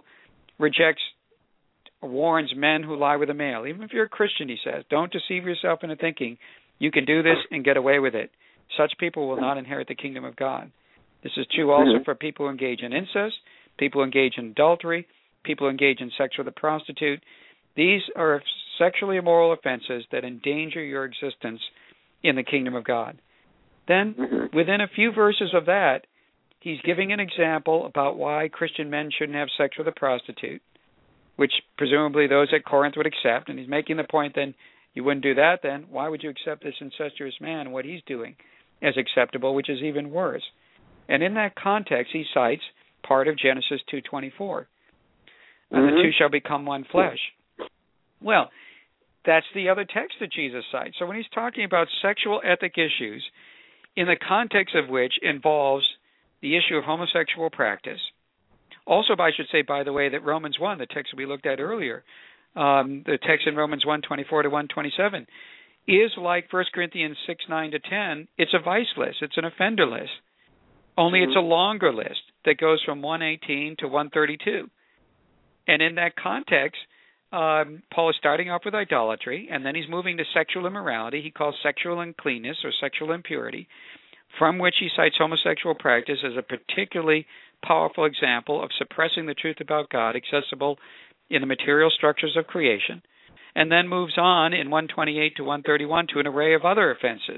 warns men who lie with a male, even if you're a Christian, he says, don't deceive yourself into thinking you can do this and get away with it. Such people will not inherit the kingdom of God. This is true also for people who engage in incest, people who engage in adultery, people who engage in sex with a prostitute. These are sexually immoral offenses that endanger your existence in the kingdom of God. Then, within a few verses of that, he's giving an example about why Christian men shouldn't have sex with a prostitute, which presumably those at Corinth would accept. And he's making the point then, you wouldn't do that then. Why would you accept this incestuous man and what he's doing as acceptable, which is even worse? And in that context, he cites part of Genesis 2:24. And the two shall become one flesh. Well, that's the other text that Jesus cites. So when he's talking about sexual ethic issues, in the context of which involves the issue of homosexual practice. Also, I should say, by the way, that Romans 1, the text we looked at earlier, the text in Romans 1:24 to 1:27, is like 1 Corinthians 6:9 to 10. It's a vice list. It's an offender list. Only it's a longer list that goes from 118 to 132. And in that context, Paul is starting off with idolatry, and then he's moving to sexual immorality. He calls sexual uncleanness or sexual impurity, from which he cites homosexual practice as a particularly powerful example of suppressing the truth about God accessible in the material structures of creation, and then moves on in 128 to 131 to an array of other offenses.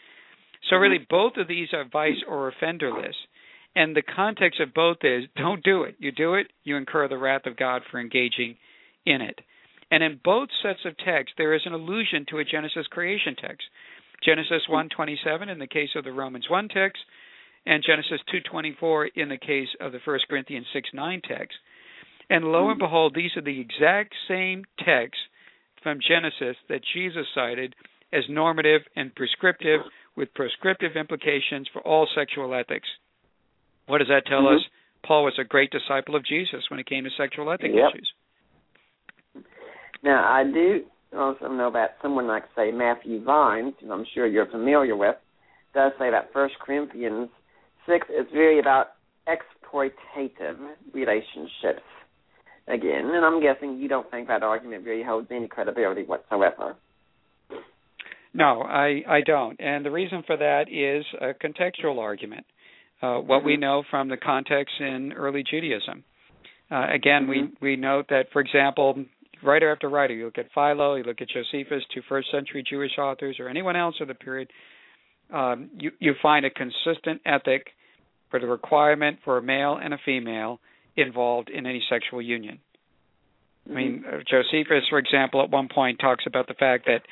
So really, both of these are vice or offender lists, and the context of both is, don't do it. You do it, you incur the wrath of God for engaging in it. And in both sets of text, there is an allusion to a Genesis creation text. Genesis 1:27 in the case of the Romans 1 text, and Genesis 2:24 in the case of the 1 Corinthians 6:9 text. And lo and behold, these are the exact same texts from Genesis that Jesus cited as normative and prescriptive, with prescriptive implications for all sexual ethics. What does that tell us? Paul was a great disciple of Jesus when it came to sexual ethic issues. Now, I do also know that someone like, say, Matthew Vines, who I'm sure you're familiar with, does say that 1 Corinthians 6 is very about exploitative relationships again. And I'm guessing you don't think that argument really holds any credibility whatsoever. No, I don't. And the reason for that is a contextual argument. What we know from the context in early Judaism. Again, we note that, for example, writer after writer, you look at Philo, you look at Josephus, two first-century Jewish authors, or anyone else of the period, you find a consistent ethic for the requirement for a male and a female involved in any sexual union. I mean, Josephus, for example, at one point talks about the fact that,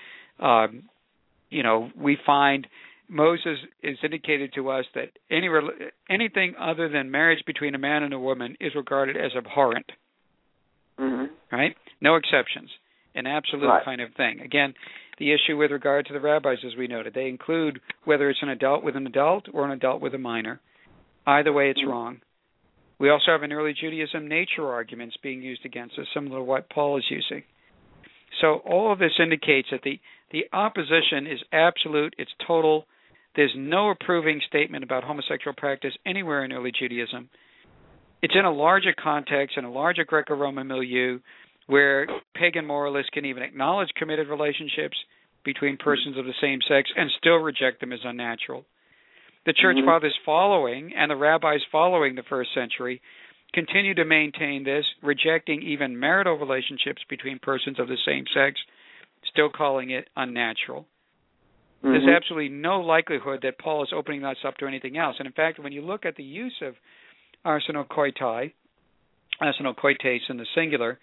we find Moses is indicated to us that anything other than marriage between a man and a woman is regarded as abhorrent. Right? No exceptions. An absolute kind of thing. Again, the issue with regard to the rabbis, as we noted, they include whether it's an adult with an adult or an adult with a minor. Either way, it's wrong. We also have in early Judaism nature arguments being used against us, similar to what Paul is using. So all of this indicates that the opposition is absolute, it's total. There's no approving statement about homosexual practice anywhere in early Judaism. It's in a larger context, in a larger Greco-Roman milieu, where pagan moralists can even acknowledge committed relationships between persons of the same sex and still reject them as unnatural. The church fathers following and the rabbis following the first century continue to maintain this, rejecting even marital relationships between persons of the same sex, still calling it unnatural. There's absolutely no likelihood that Paul is opening us up to anything else. And in fact, when you look at the use of arsenokoites in the singular,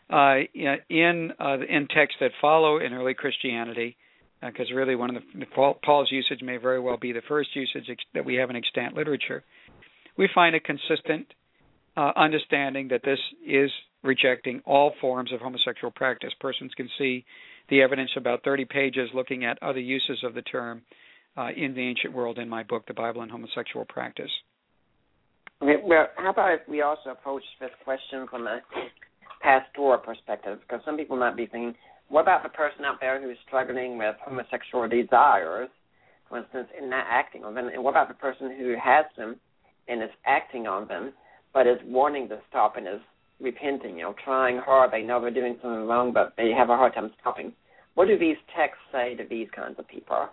in texts that follow in early Christianity, because really one of Paul's usage may very well be the first usage that we have in extant literature, we find a consistent understanding that this is rejecting all forms of homosexual practice. Persons can see the evidence, about 30 pages, looking at other uses of the term in the ancient world in my book, The Bible and Homosexual Practice. Okay, well, how about if we also approach this question from a pastoral perspective? Because some people might be thinking, what about the person out there who's struggling with homosexual desires, for instance, and not acting on them? And what about the person who has them and is acting on them, but is wanting to stop and is repenting, trying hard? They know they're doing something wrong, but they have a hard time stopping. What do these texts say to these kinds of people?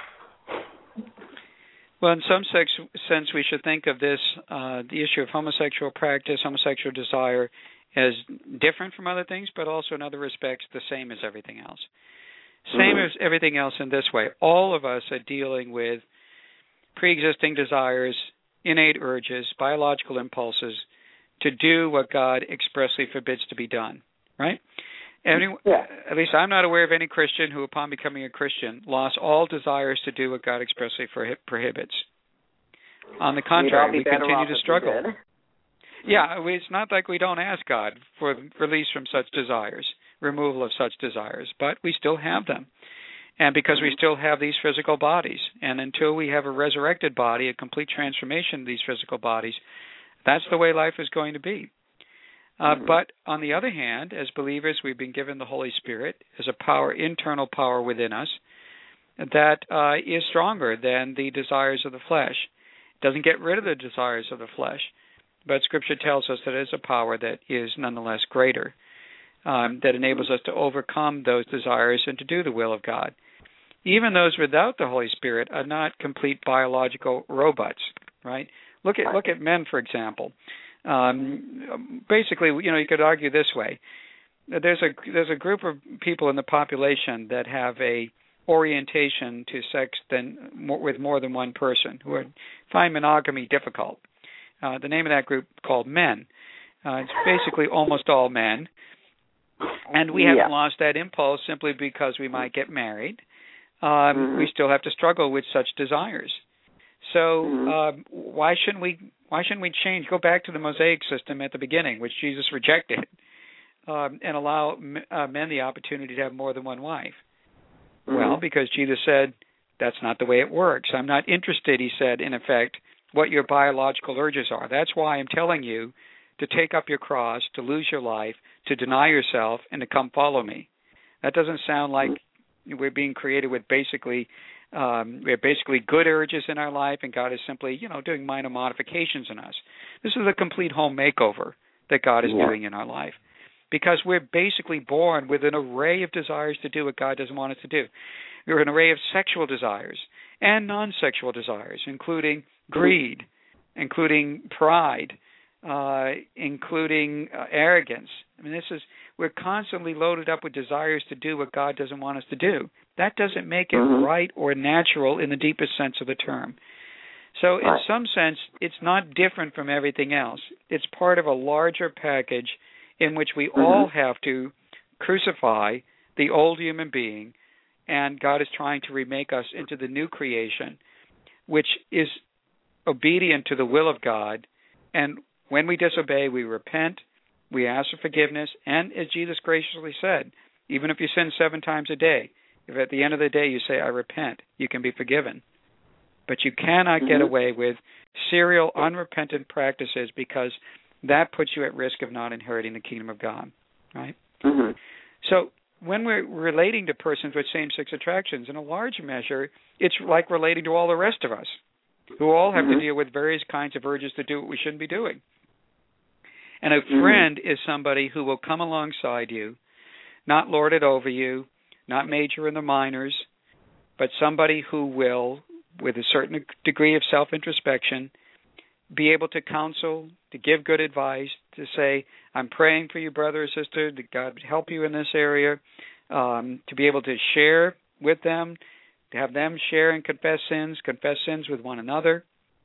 Well, in some sense, we should think of this, the issue of homosexual practice, homosexual desire, as different from other things, but also in other respects the same as everything else. Same as everything else in this way. All of us are dealing with pre-existing desires, innate urges, biological impulses to do what God expressly forbids to be done, right? At least I'm not aware of any Christian who, upon becoming a Christian, lost all desires to do what God expressly prohibits. On the contrary, we continue to struggle. Yeah, it's not like we don't ask God for release from such desires, removal of such desires, but we still have them. And because we still have these physical bodies, and until we have a resurrected body, a complete transformation of these physical bodies, that's the way life is going to be. But on the other hand, as believers, we've been given the Holy Spirit as a power, internal power within us that is stronger than the desires of the flesh. It doesn't get rid of the desires of the flesh, but Scripture tells us that it is a power that is nonetheless greater, that enables us to overcome those desires and to do the will of God. Even those without the Holy Spirit are not complete biological robots, right? Look at men, for example. Basically, you could argue this way: there's a group of people in the population that have a orientation to sex with more than one person, who find monogamy difficult. The name of that group called men. It's basically almost all men, and we haven't lost that impulse simply because we might get married. We still have to struggle with such desires. So why shouldn't we change? Go back to the Mosaic system at the beginning, which Jesus rejected, and allow men the opportunity to have more than one wife. Well, because Jesus said that's not the way it works. I'm not interested, he said, in effect, what your biological urges are. That's why I'm telling you to take up your cross, to lose your life, to deny yourself, and to come follow me. That doesn't sound like we're being created with basically we have basically good urges in our life, and God is simply, doing minor modifications in us. This is a complete home makeover that God is doing in our life, because we're basically born with an array of desires to do what God doesn't want us to do. We're an array of sexual desires and non-sexual desires, including greed, including pride, including arrogance. I mean, we're constantly loaded up with desires to do what God doesn't want us to do. That doesn't make it right or natural in the deepest sense of the term. So in some sense, it's not different from everything else. It's part of a larger package in which we all have to crucify the old human being, and God is trying to remake us into the new creation, which is obedient to the will of God. And when we disobey, we repent, we ask for forgiveness, and as Jesus graciously said, even if you sin 7 times a day, if at the end of the day you say, I repent, you can be forgiven. But you cannot get away with serial, unrepentant practices, because that puts you at risk of not inheriting the kingdom of God, right? So when we're relating to persons with same-sex attractions, in a large measure, it's like relating to all the rest of us, who all have to deal with various kinds of urges to do what we shouldn't be doing. And a friend is somebody who will come alongside you, not lord it over you, not major in the minors, but somebody who will, with a certain degree of self-introspection, be able to counsel, to give good advice, to say, I'm praying for you, brother or sister, that God help you in this area, to be able to share with them, to have them share and confess sins with one another,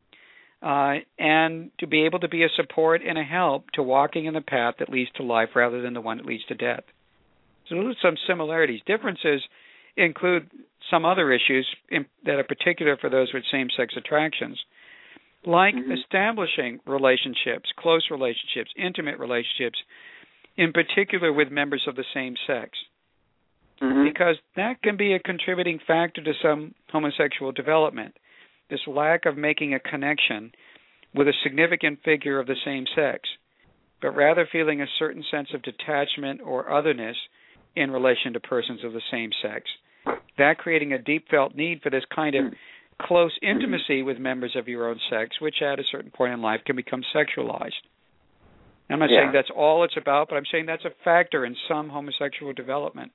and to be able to be a support and a help to walking in the path that leads to life rather than the one that leads to death. So those are some similarities. Differences include some other issues that are particular for those with same-sex attractions, like establishing relationships, close relationships, intimate relationships, in particular with members of the same sex, because that can be a contributing factor to some homosexual development, this lack of making a connection with a significant figure of the same sex, but rather feeling a certain sense of detachment or otherness in relation to persons of the same sex. That creating a deep felt need for this kind of close intimacy with members of your own sex, which at a certain point in life can become sexualized. I'm not saying that's all it's about, but I'm saying that's a factor in some homosexual development.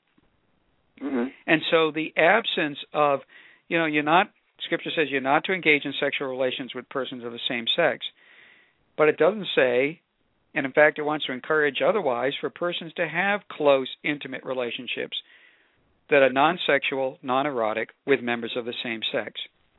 And so the absence of, Scripture says you're not to engage in sexual relations with persons of the same sex, but it doesn't say, and in fact it wants to encourage otherwise, for persons to have close, intimate relationships that are non-sexual, non-erotic with members of the same sex.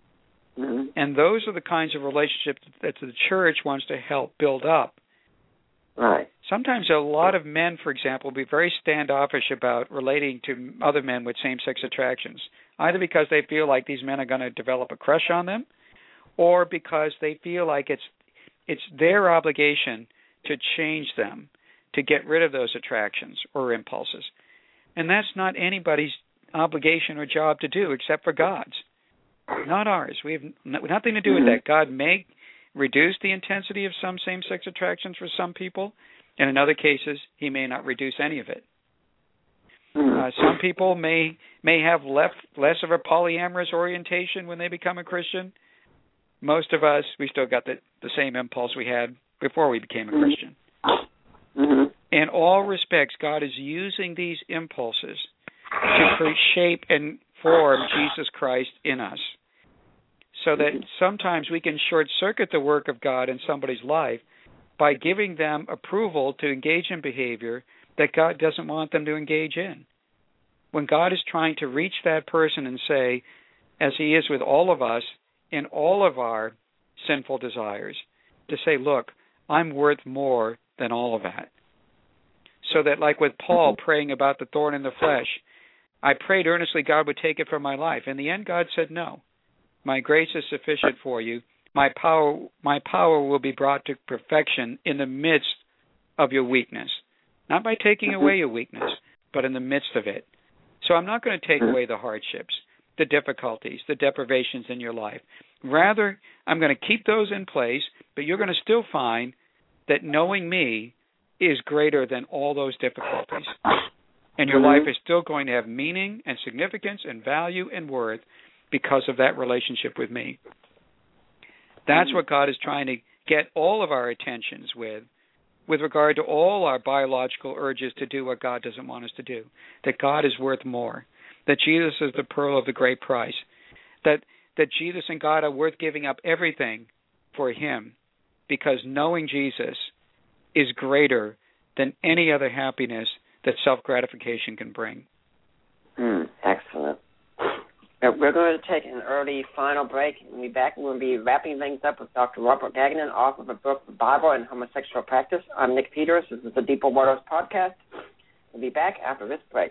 And those are the kinds of relationships that the church wants to help build up. Right. Sometimes a lot of men, for example, will be very standoffish about relating to other men with same-sex attractions, either because they feel like these men are going to develop a crush on them, or because they feel like it's their obligation to change them, to get rid of those attractions or impulses. And that's not anybody's obligation or job to do except for God's, not ours. We have nothing to do with that. God may reduce the intensity of some same-sex attractions for some people, and in other cases, he may not reduce any of it. Some people may have less of a polyamorous orientation when they become a Christian. Most of us, we still got the same impulse we had before we became a Christian. In all respects, God is using these impulses to shape and form Jesus Christ in us, so that sometimes we can short-circuit the work of God in somebody's life by giving them approval to engage in behavior that God doesn't want them to engage in. When God is trying to reach that person and say, as he is with all of us in all of our sinful desires, to say, look, I'm worth more than all of that. So that, like with Paul praying about the thorn in the flesh, I prayed earnestly God would take it from my life. In the end, God said, no. My grace is sufficient for you. My power will be brought to perfection in the midst of your weakness. Not by taking away your weakness, but in the midst of it. So I'm not going to take away the hardships, the difficulties, the deprivations in your life. Rather, I'm going to keep those in place, but you're going to still find that knowing me is greater than all those difficulties. And your life is still going to have meaning and significance and value and worth because of that relationship with me. That's what God is trying to get all of our attentions with regard to all our biological urges to do what God doesn't want us to do, that God is worth more, that Jesus is the pearl of the great price, that Jesus and God are worth giving up everything for him, because knowing Jesus is greater than any other happiness that self-gratification can bring. Excellent. We're going to take an early final break and be back. We'll be wrapping things up with Dr. Robert Gagnon, author of the book, The Bible and Homosexual Practice. I'm Nick Peters. This is the Deeper Waters Podcast. We'll be back after this break.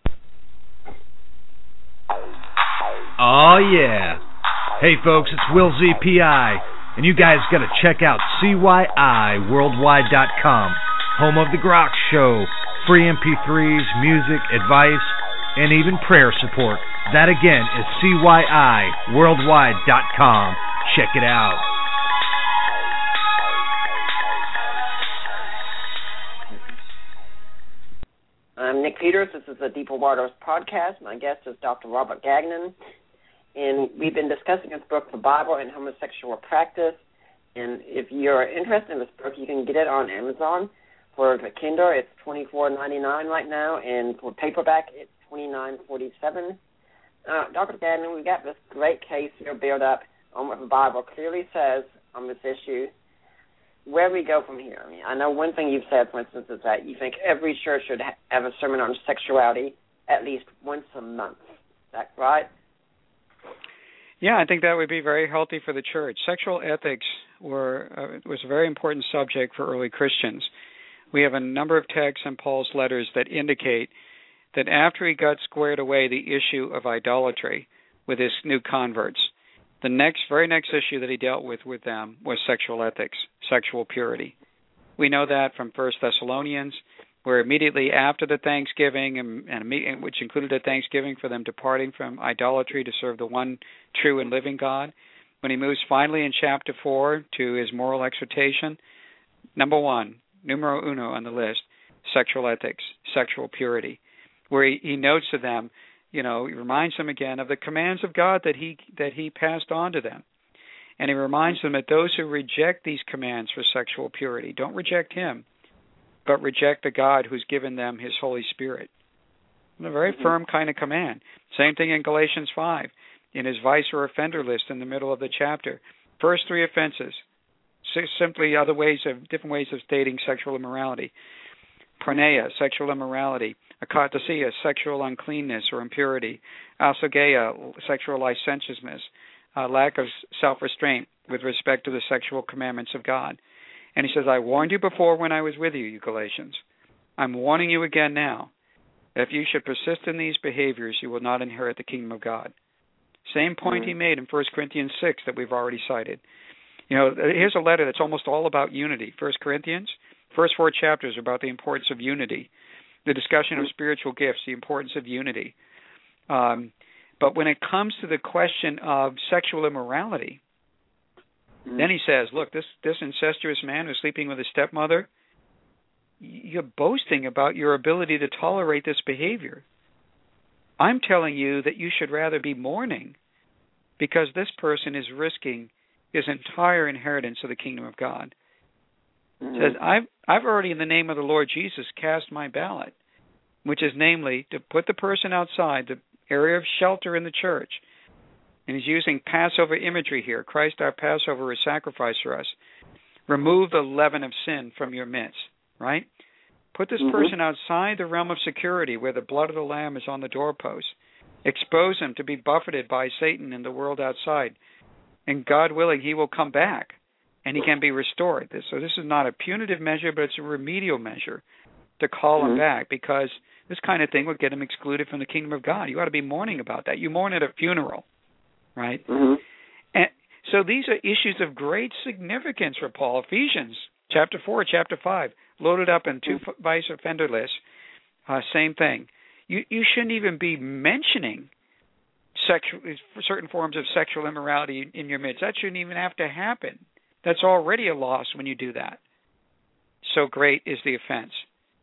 Oh, yeah. Hey, folks, it's Will ZPI, and you guys got to check out CYIWorldwide.com, home of The Grok Show, free MP3s, music, advice, and even prayer support. That again is CYIWorldwide.com. Check it out. I'm Nick Peters. This is the Deeper Waters Podcast. My guest is Dr. Robert Gagnon, and we've been discussing his book, The Bible and Homosexual Practice. And if you're interested in this book, you can get it on Amazon. For the Kindle, it's $24.99 right now, and for paperback, it's $29.47. Dr. Gagnon, we've got this great case here built up on what the Bible clearly says on this issue. Where do we go from here? I mean, I know one thing you've said, for instance, is that you think every church should have a sermon on sexuality at least once a month. Is that right? Yeah, I think that would be very healthy for the church. Sexual ethics was a very important subject for early Christians. We have a number of texts in Paul's letters that indicate that after he got squared away the issue of idolatry with his new converts, the very next issue that he dealt with them was sexual ethics, sexual purity. We know that from 1 Thessalonians, where immediately after the Thanksgiving, and which included a Thanksgiving for them departing from idolatry to serve the one true and living God, when he moves finally in chapter 4 to his moral exhortation, number one, numero uno on the list, sexual ethics, sexual purity, where he notes to them, he reminds them again of the commands of God that he passed on to them. And he reminds them that those who reject these commands for sexual purity don't reject him, but reject the God who's given them his Holy Spirit. A very firm kind of command. Same thing in Galatians 5, in his vice or offender list in the middle of the chapter. First 3 offenses, simply different ways of stating sexual immorality. Porneia, sexual immorality. Akatasia, sexual uncleanness or impurity. Asogeia, sexual licentiousness. Lack of self-restraint with respect to the sexual commandments of God. And he says, I warned you before when I was with you, you Galatians. I'm warning you again now. If you should persist in these behaviors, you will not inherit the kingdom of God. Same point he made in 1 Corinthians 6 that we've already cited. Here's a letter that's almost all about unity. 1 Corinthians, first 4 chapters are about the importance of unity, the discussion of spiritual gifts, the importance of unity. But when it comes to the question of sexual immorality, then he says, look, this incestuous man who's sleeping with his stepmother, you're boasting about your ability to tolerate this behavior. I'm telling you that you should rather be mourning because this person is risking his entire inheritance of the kingdom of God. He says, I've already in the name of the Lord Jesus cast my ballot, which is namely to put the person outside the area of shelter in the church. And he's using Passover imagery here. Christ our Passover is sacrificed for us. Remove the leaven of sin from your midst, right? Put this person outside the realm of security where the blood of the Lamb is on the doorpost. Expose him to be buffeted by Satan in the world outside. And God willing, he will come back and he can be restored. So this is not a punitive measure, but it's a remedial measure to call him back, because this kind of thing would get him excluded from the kingdom of God. You ought to be mourning about that. You mourn at a funeral, right? And so these are issues of great significance for Paul. Ephesians chapter 4, chapter 5, loaded up in 2 vice offender lists. Same thing. You shouldn't even be mentioning certain forms of sexual immorality in your midst. That shouldn't even have to happen. That's already a loss when you do that. So great is the offense.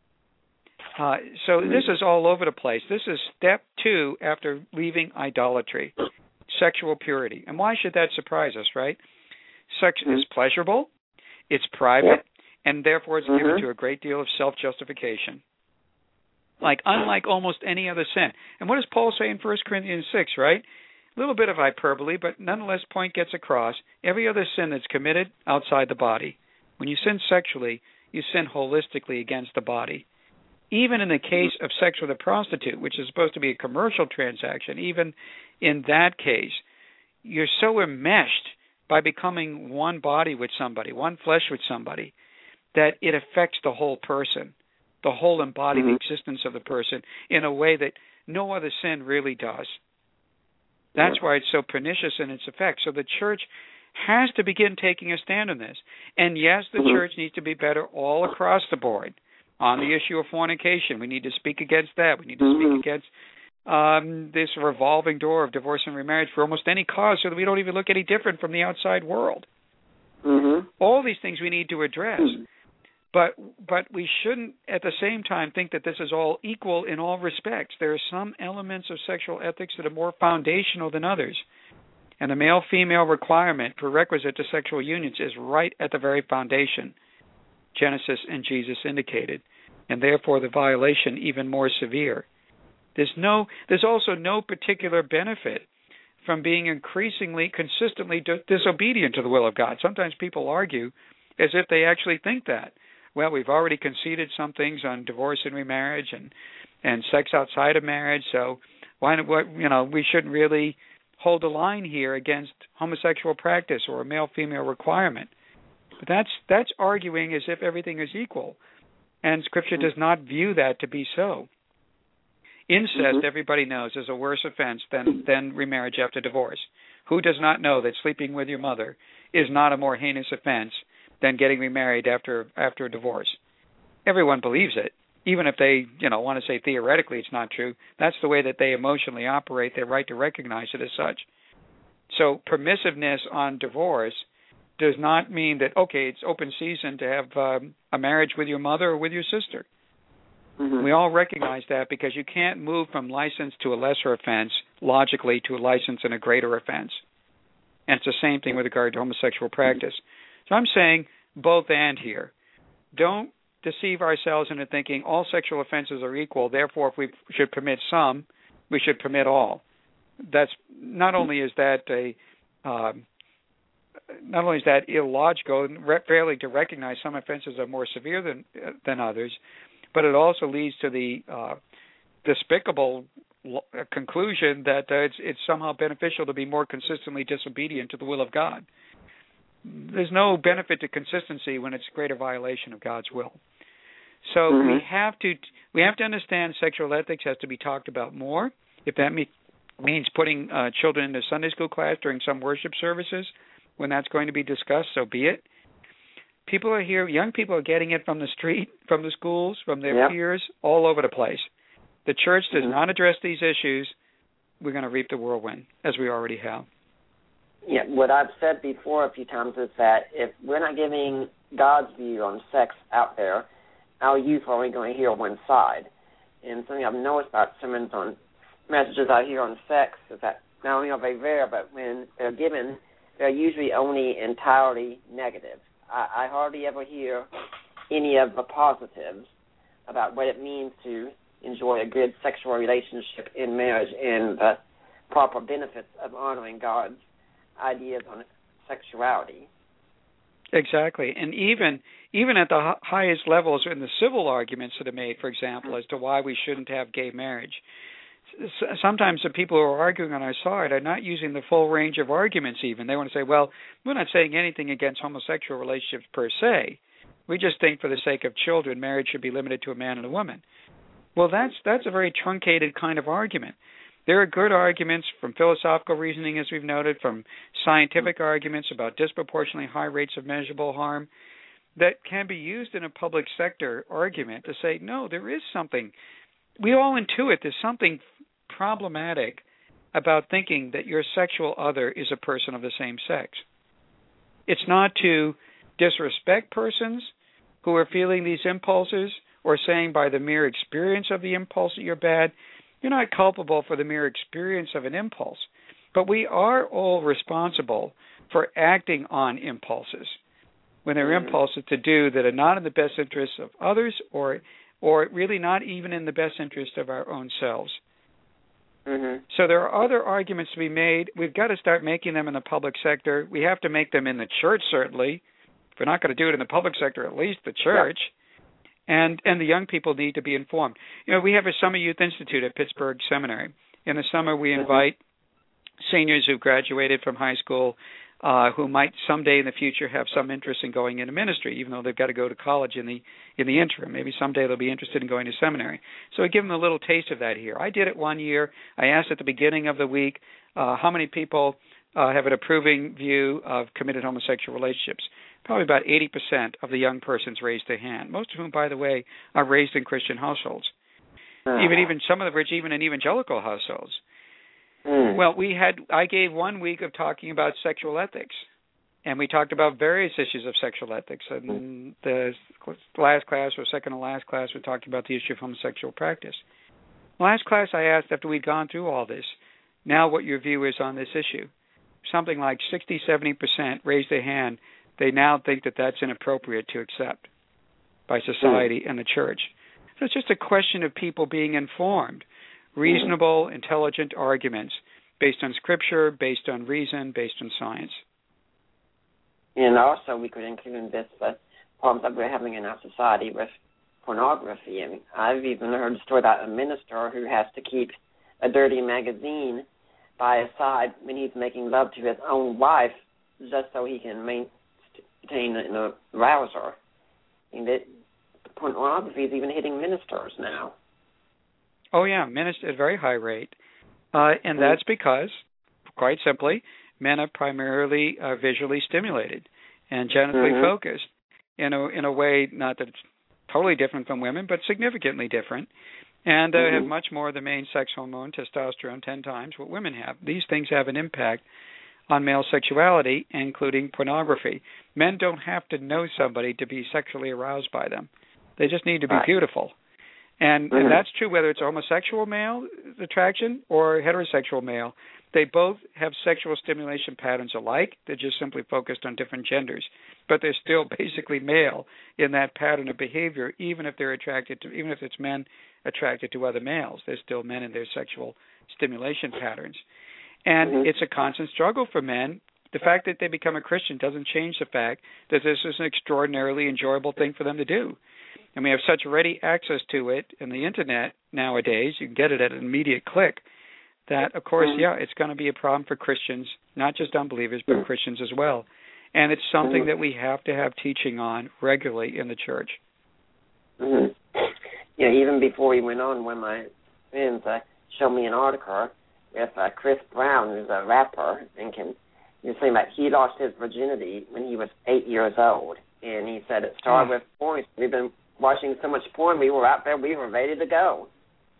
So this is all over the place. This is step 2 after leaving idolatry, sexual purity. And why should that surprise us, right? Sex is pleasurable, it's private, and therefore it's given to a great deal of self-justification. Unlike almost any other sin. And what does Paul say in 1 Corinthians 6, right? A little bit of hyperbole, but nonetheless point gets across. Every other sin that's committed outside the body. When you sin sexually, you sin holistically against the body. Even in the case of sex with a prostitute, which is supposed to be a commercial transaction, even in that case, you're so enmeshed by becoming one body with somebody, one flesh with somebody, that it affects the whole person, the whole embodied existence of the person in a way that no other sin really does. That's why it's so pernicious in its effects. So the church has to begin taking a stand on this. And yes, the church needs to be better all across the board. On the issue of fornication, we need to speak against that. We need to speak against this revolving door of divorce and remarriage for almost any cause, so that we don't even look any different from the outside world. All these things we need to address. But we shouldn't, at the same time, think that this is all equal in all respects. There are some elements of sexual ethics that are more foundational than others. And the male-female requirement, prerequisite to sexual unions, is right at the very foundation Genesis and Jesus indicated, and therefore the violation even more severe. There's also no particular benefit from being increasingly, consistently disobedient to the will of God. Sometimes people argue as if they actually think that. Well, we've already conceded some things on divorce and remarriage and sex outside of marriage, so we shouldn't really hold a line here against homosexual practice or a male-female requirement. But that's arguing as if everything is equal, and Scripture does not view that to be so. Incest, everybody knows, is a worse offense than remarriage after divorce. Who does not know that sleeping with your mother is not a more heinous offense than getting remarried after a divorce? Everyone believes it, even if they want to say theoretically it's not true. That's the way that they emotionally operate. They're right to recognize it as such. So permissiveness on divorce does not mean that, okay, it's open season to have a marriage with your mother or with your sister. We all recognize that, because you can't move from license to a lesser offense logically to a license and a greater offense. And it's the same thing with regard to homosexual practice. So I'm saying both and here. Don't deceive ourselves into thinking all sexual offenses are equal, therefore if we should permit some, we should permit all. That's not only is that illogical and failing to recognize some offenses are more severe than others, but it also leads to the despicable conclusion that it's somehow beneficial to be more consistently disobedient to the will of God. There's no benefit to consistency when it's a greater violation of God's will. So we have to understand sexual ethics has to be talked about more. If that means putting children into Sunday school class during some worship services, when that's going to be discussed, so be it. People are here, young people are getting it from the street, from the schools, from their peers, all over the place. The church does not address these issues. We're going to reap the whirlwind, as we already have. Yeah, what I've said before a few times is that if we're not giving God's view on sex out there, our youth are only going to hear one side. And something I've noticed about sermons on messages I hear on sex is that not only are they there, but when they're given, they're usually only entirely negative. I hardly ever hear any of the positives about what it means to enjoy a good sexual relationship in marriage and the proper benefits of honoring God's ideas on sexuality. Exactly. And even at the highest levels in the civil arguments that are made, for example, as to why we shouldn't have gay marriage, sometimes the people who are arguing on our side are not using the full range of arguments even. They want to say, well, we're not saying anything against homosexual relationships per se. We just think for the sake of children, marriage should be limited to a man and a woman. Well, that's a very truncated kind of argument. There are good arguments from philosophical reasoning, as we've noted, from scientific arguments about disproportionately high rates of measurable harm that can be used in a public sector argument to say, no, there is something. We all intuit there's something problematic about thinking that your sexual other is a person of the same sex. It's not to disrespect persons who are feeling these impulses or saying by the mere experience of the impulse that you're bad. You're not culpable for the mere experience of an impulse, but we are all responsible for acting on impulses when they're impulses to do that are not in the best interest of others or really not even in the best interest of our own selves. So there are other arguments to be made. We've got to start making them in the public sector. We have to make them in the church, certainly. If we're not going to do it in the public sector, at least the church. And the young people need to be informed. We have a Summer Youth Institute at Pittsburgh Seminary. In the summer, we invite seniors who graduated from high school who might someday in the future have some interest in going into ministry, even though they've got to go to college in the interim. Maybe someday they'll be interested in going to seminary. So we give them a little taste of that here. I did it one year. I asked at the beginning of the week how many people have an approving view of committed homosexual relationships. Probably about 80% of the young persons raised their hand, most of whom, by the way, are raised in Christian households, even some of which even in evangelical households. Well, I gave 1 week of talking about sexual ethics, and we talked about various issues of sexual ethics. And the last class, or second to last class, we talked about the issue of homosexual practice. Last class, I asked after we'd gone through all this, now what your view is on this issue. something like 60-70% raise their hand. They now think that that's inappropriate to accept by society and the church. So it's just a question of people being informed, reasonable, intelligent arguments based on Scripture, based on reason, based on science. And also we could include in this the problems that we're having in our society with pornography. I mean, I've even heard a story about a minister who has to keep a dirty magazine by his side when he's making love to his own wife just so he can maintain an arouser. And pornography is even hitting ministers now. Oh, yeah, ministers at a very high rate. And that's because, quite simply, men are primarily visually stimulated and genitally focused in a way, not that it's totally different from women, but significantly different, and have much more of the main sex hormone, testosterone, 10 times what women have. These things have an impact on male sexuality, including pornography. Men don't have to know somebody to be sexually aroused by them. They just need to be beautiful. And that's true whether it's homosexual male attraction or heterosexual male. They both have sexual stimulation patterns alike. They're just simply focused on different genders. But they're still basically male in that pattern of behavior, even if it's men attracted to other males. They're still men in their sexual stimulation patterns. And it's a constant struggle for men. The fact that they become a Christian doesn't change the fact that this is an extraordinarily enjoyable thing for them to do. And we have such ready access to it in the Internet nowadays, you can get it at an immediate click, that, of course, it's going to be a problem for Christians, not just unbelievers, but Christians as well. And it's something that we have to have teaching on regularly in the church. Yeah, even before we went on, one of my friends showed me an article with Chris Brown, who's a rapper, and he was saying that he lost his virginity when he was 8 years old. And he said it started with porn. We've been watching so much porn, we were out there, we were ready to go.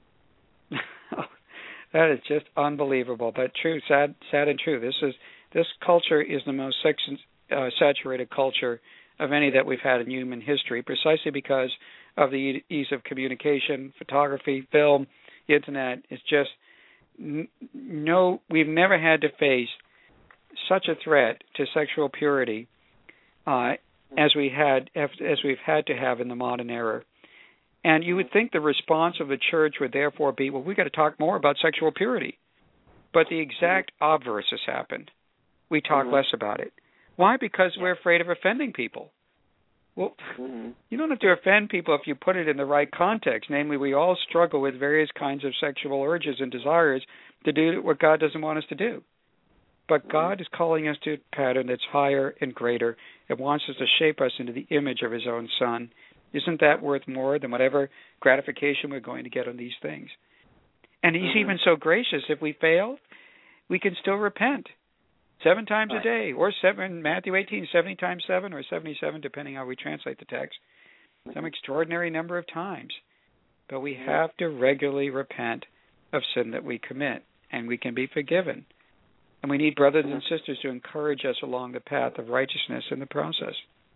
That is just unbelievable, but true, sad and true. This culture is the most saturated culture of any that we've had in human history, precisely because of the ease of communication, photography, film, the Internet. It's just we've never had to face such a threat to sexual purity as we've had to have in the modern era. And you would think the response of the church would therefore be, well, we've got to talk more about sexual purity. But the exact obverse has happened. We talk less about it. Why? Because we're afraid of offending people. Well, you don't have to offend people if you put it in the right context. Namely, we all struggle with various kinds of sexual urges and desires to do what God doesn't want us to do. But God is calling us to a pattern that's higher and greater. It wants us to shape us into the image of His own Son. Isn't that worth more than whatever gratification we're going to get on these things? And He's even so gracious. If we fail, we can still repent 7 times a day, or Matthew 18, 70 times 7, or 77, depending how we translate the text. Some extraordinary number of times. But we have to regularly repent of sin that we commit, and we can be forgiven. And we need brothers and sisters to encourage us along the path of righteousness in the process.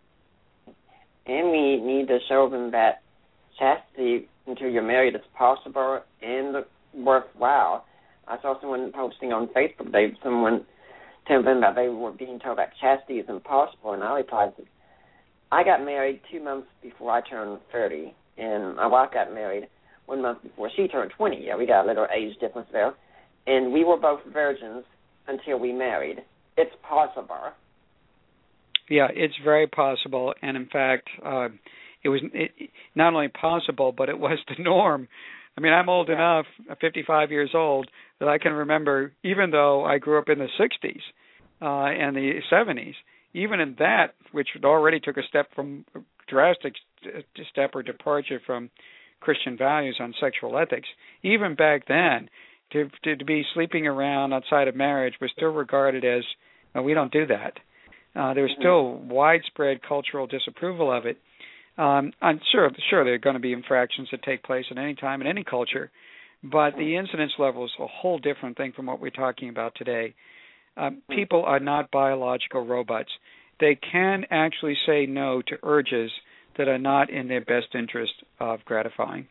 And we need to show them that chastity until you're married is possible and worthwhile. I saw someone posting on Facebook, someone telling them that they were being told that chastity is impossible, and I replied, I got married 2 months before I turned 30, and my wife got married 1 month before she turned 20. Yeah, we got a little age difference there. And we were both virgins until we married. It's possible. Yeah, it's very possible, and in fact, it was not only possible, but it was the norm. I mean, I'm old enough, 55 years old, that I can remember, even though I grew up in the 60s and the 70s, even in that, which already took a drastic step or departure from Christian values on sexual ethics, even back then, to be sleeping around outside of marriage was still regarded as, we don't do that. There was still widespread cultural disapproval of it. I'm sure there are going to be infractions that take place at any time in any culture, but the incidence level is a whole different thing from what we're talking about today. People are not biological robots. They can actually say no to urges that are not in their best interest of gratifying.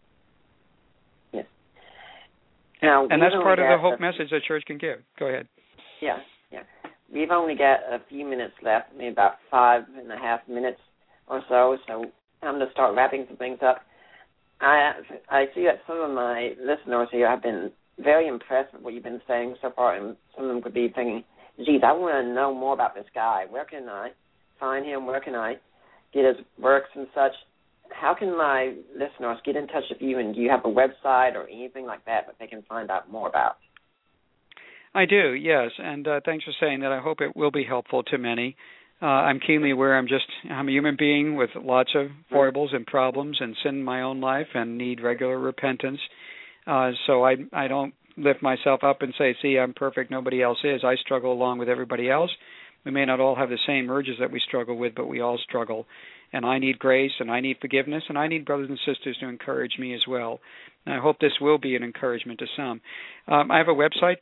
Yes. Now, and that's part of the hope message that church can give. Go ahead. Yeah. we've only got a few minutes left, maybe about 5.5 minutes or so I'm going to start wrapping some things up. I see that some of my listeners here have been very impressed with what you've been saying so far, and some of them could be thinking, geez, I want to know more about this guy. Where can I find him? Where can I get his works and such? How can my listeners get in touch with you, and do you have a website or anything like that they can find out more about? I do, yes, and thanks for saying that. I hope it will be helpful to many. I'm keenly aware I'm a human being with lots of foibles and problems and sin in my own life and need regular repentance. So I don't lift myself up and say, see, I'm perfect, nobody else is. I struggle along with everybody else. We may not all have the same urges that we struggle with, but we all struggle. And I need grace, and I need forgiveness, and I need brothers and sisters to encourage me as well. And I hope this will be an encouragement to some. I have a website,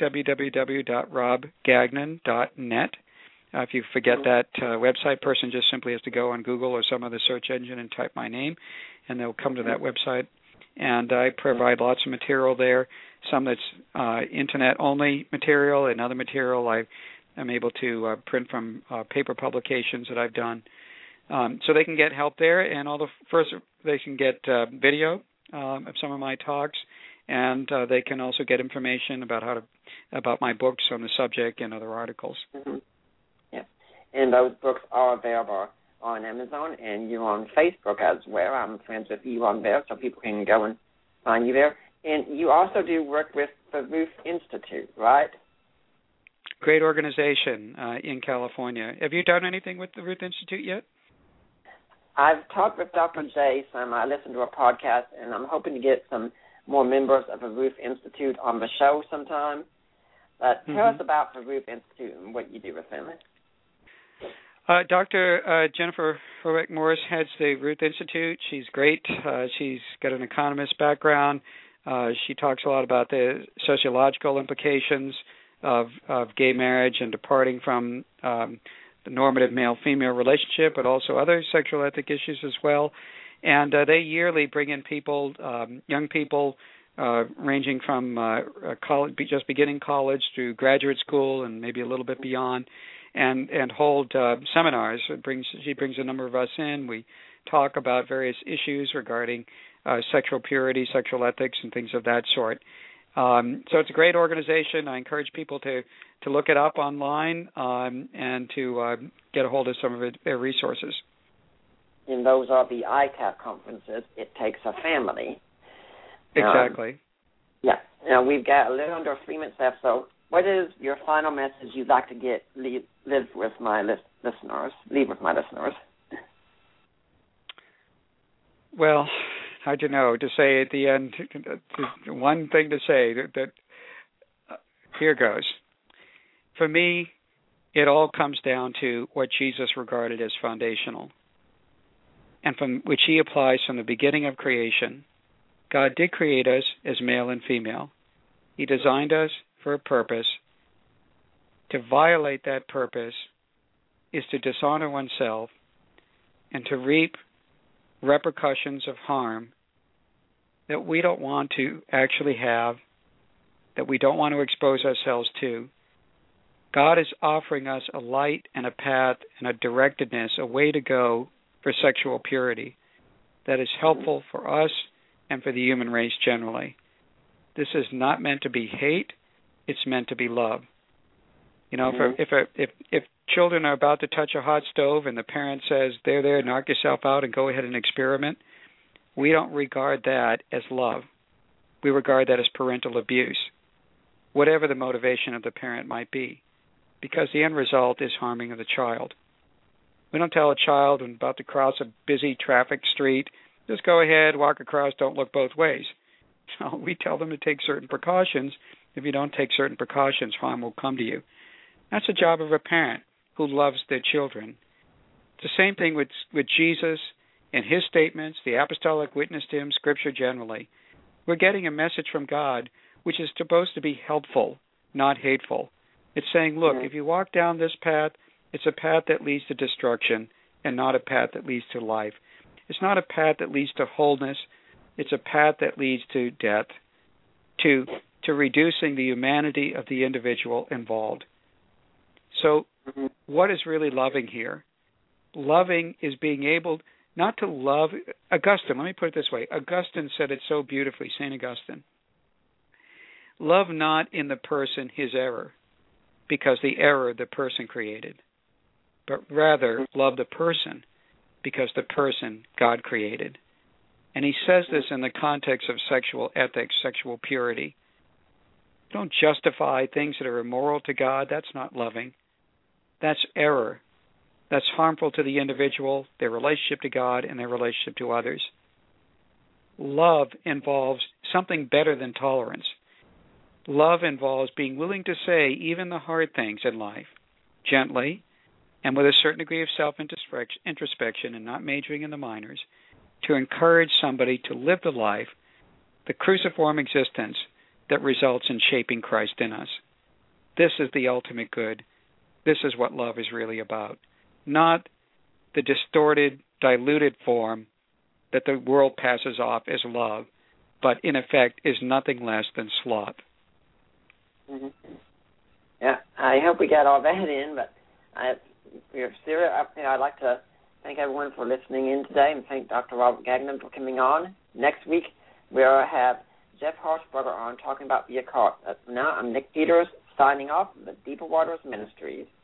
www.robgagnon.net. If you forget that website, person just simply has to go on Google or some other search engine and type my name, and they'll come to that website. And I provide lots of material there, some that's Internet-only material, and other material I'm able to print from paper publications that I've done. So they can get help there, and they can get video of some of my talks, and they can also get information about my books on the subject and other articles. Mm-hmm. Yeah, and those books are available on Amazon, and you're on Facebook as well. I'm friends with you on there, so people can go and find you there. And you also do work with the Ruth Institute, right? Great organization in California. Have you done anything with the Ruth Institute yet? I've talked with Dr. J some. I listened to a podcast, and I'm hoping to get some more members of the Ruth Institute on the show sometime. But tell us about the Ruth Institute and what you do with them. Dr. Jennifer Horbeck Morris heads the Ruth Institute. She's great. She's got an economist background. She talks a lot about the sociological implications of gay marriage and departing from the normative male-female relationship, but also other sexual ethic issues as well. And they yearly bring in people, young people, ranging from college, just beginning college to graduate school and maybe a little bit beyond, and hold seminars. She brings a number of us in. We talk about various issues regarding sexual purity, sexual ethics, and things of that sort. So it's a great organization. I encourage people to look it up online and to get a hold of some of their resources. And those are the ICAP conferences. It takes a family. Exactly. Yeah. Now, we've got a little under 3 minutes left, so what is your final message you'd like to leave with my listeners? Well, I don't know, to say at the end, one thing to say that here goes. For me, it all comes down to what Jesus regarded as foundational, and from which he applies from the beginning of creation. God did create us as male and female. He designed us for a purpose. To violate that purpose is to dishonor oneself and to reap repercussions of harm that we don't want to actually have, that we don't want to expose ourselves to. God is offering us a light and a path and a directedness, a way to go for sexual purity that is helpful for us and for the human race generally. This is not meant to be hate, it's meant to be love. You know, if children are about to touch a hot stove and the parent says, there, knock yourself out and go ahead and experiment, we don't regard that as love. We regard that as parental abuse, whatever the motivation of the parent might be, because the end result is harming of the child. We don't tell a child when about to cross a busy traffic street, just go ahead, walk across, don't look both ways. So we tell them to take certain precautions. If you don't take certain precautions, harm will come to you. That's the job of a parent who loves their children. It's the same thing with Jesus and his statements, the apostolic witness to him, Scripture generally. We're getting a message from God which is supposed to be helpful, not hateful. It's saying, look, if you walk down this path, it's a path that leads to destruction and not a path that leads to life. It's not a path that leads to wholeness. It's a path that leads to death, to reducing the humanity of the individual involved. So what is really loving here? Loving is being able not to love. Augustine, let me put it this way. Augustine said it so beautifully, St. Augustine. Love not in the person his error, because the error the person created, but rather love the person because the person God created. And he says this in the context of sexual ethics, sexual purity. Don't justify things that are immoral to God. That's not loving. That's error. That's harmful to the individual, their relationship to God, and their relationship to others. Love involves something better than tolerance. Love involves being willing to say even the hard things in life, gently, and with a certain degree of self-introspection and not majoring in the minors, to encourage somebody to live the life, the cruciform existence that results in shaping Christ in us. This is the ultimate good. This is what love is really about. Not the distorted, diluted form that the world passes off as love, but in effect is nothing less than sloth. Mm-hmm. Yeah, I hope we got all that in, but I'd like to thank everyone for listening in today and thank Dr. Robert Gagnon for coming on. Next week, we'll have Jeff Harshbarger on talking about the occult. Now, I'm Nick Peters, signing off from the Deeper Waters Ministries.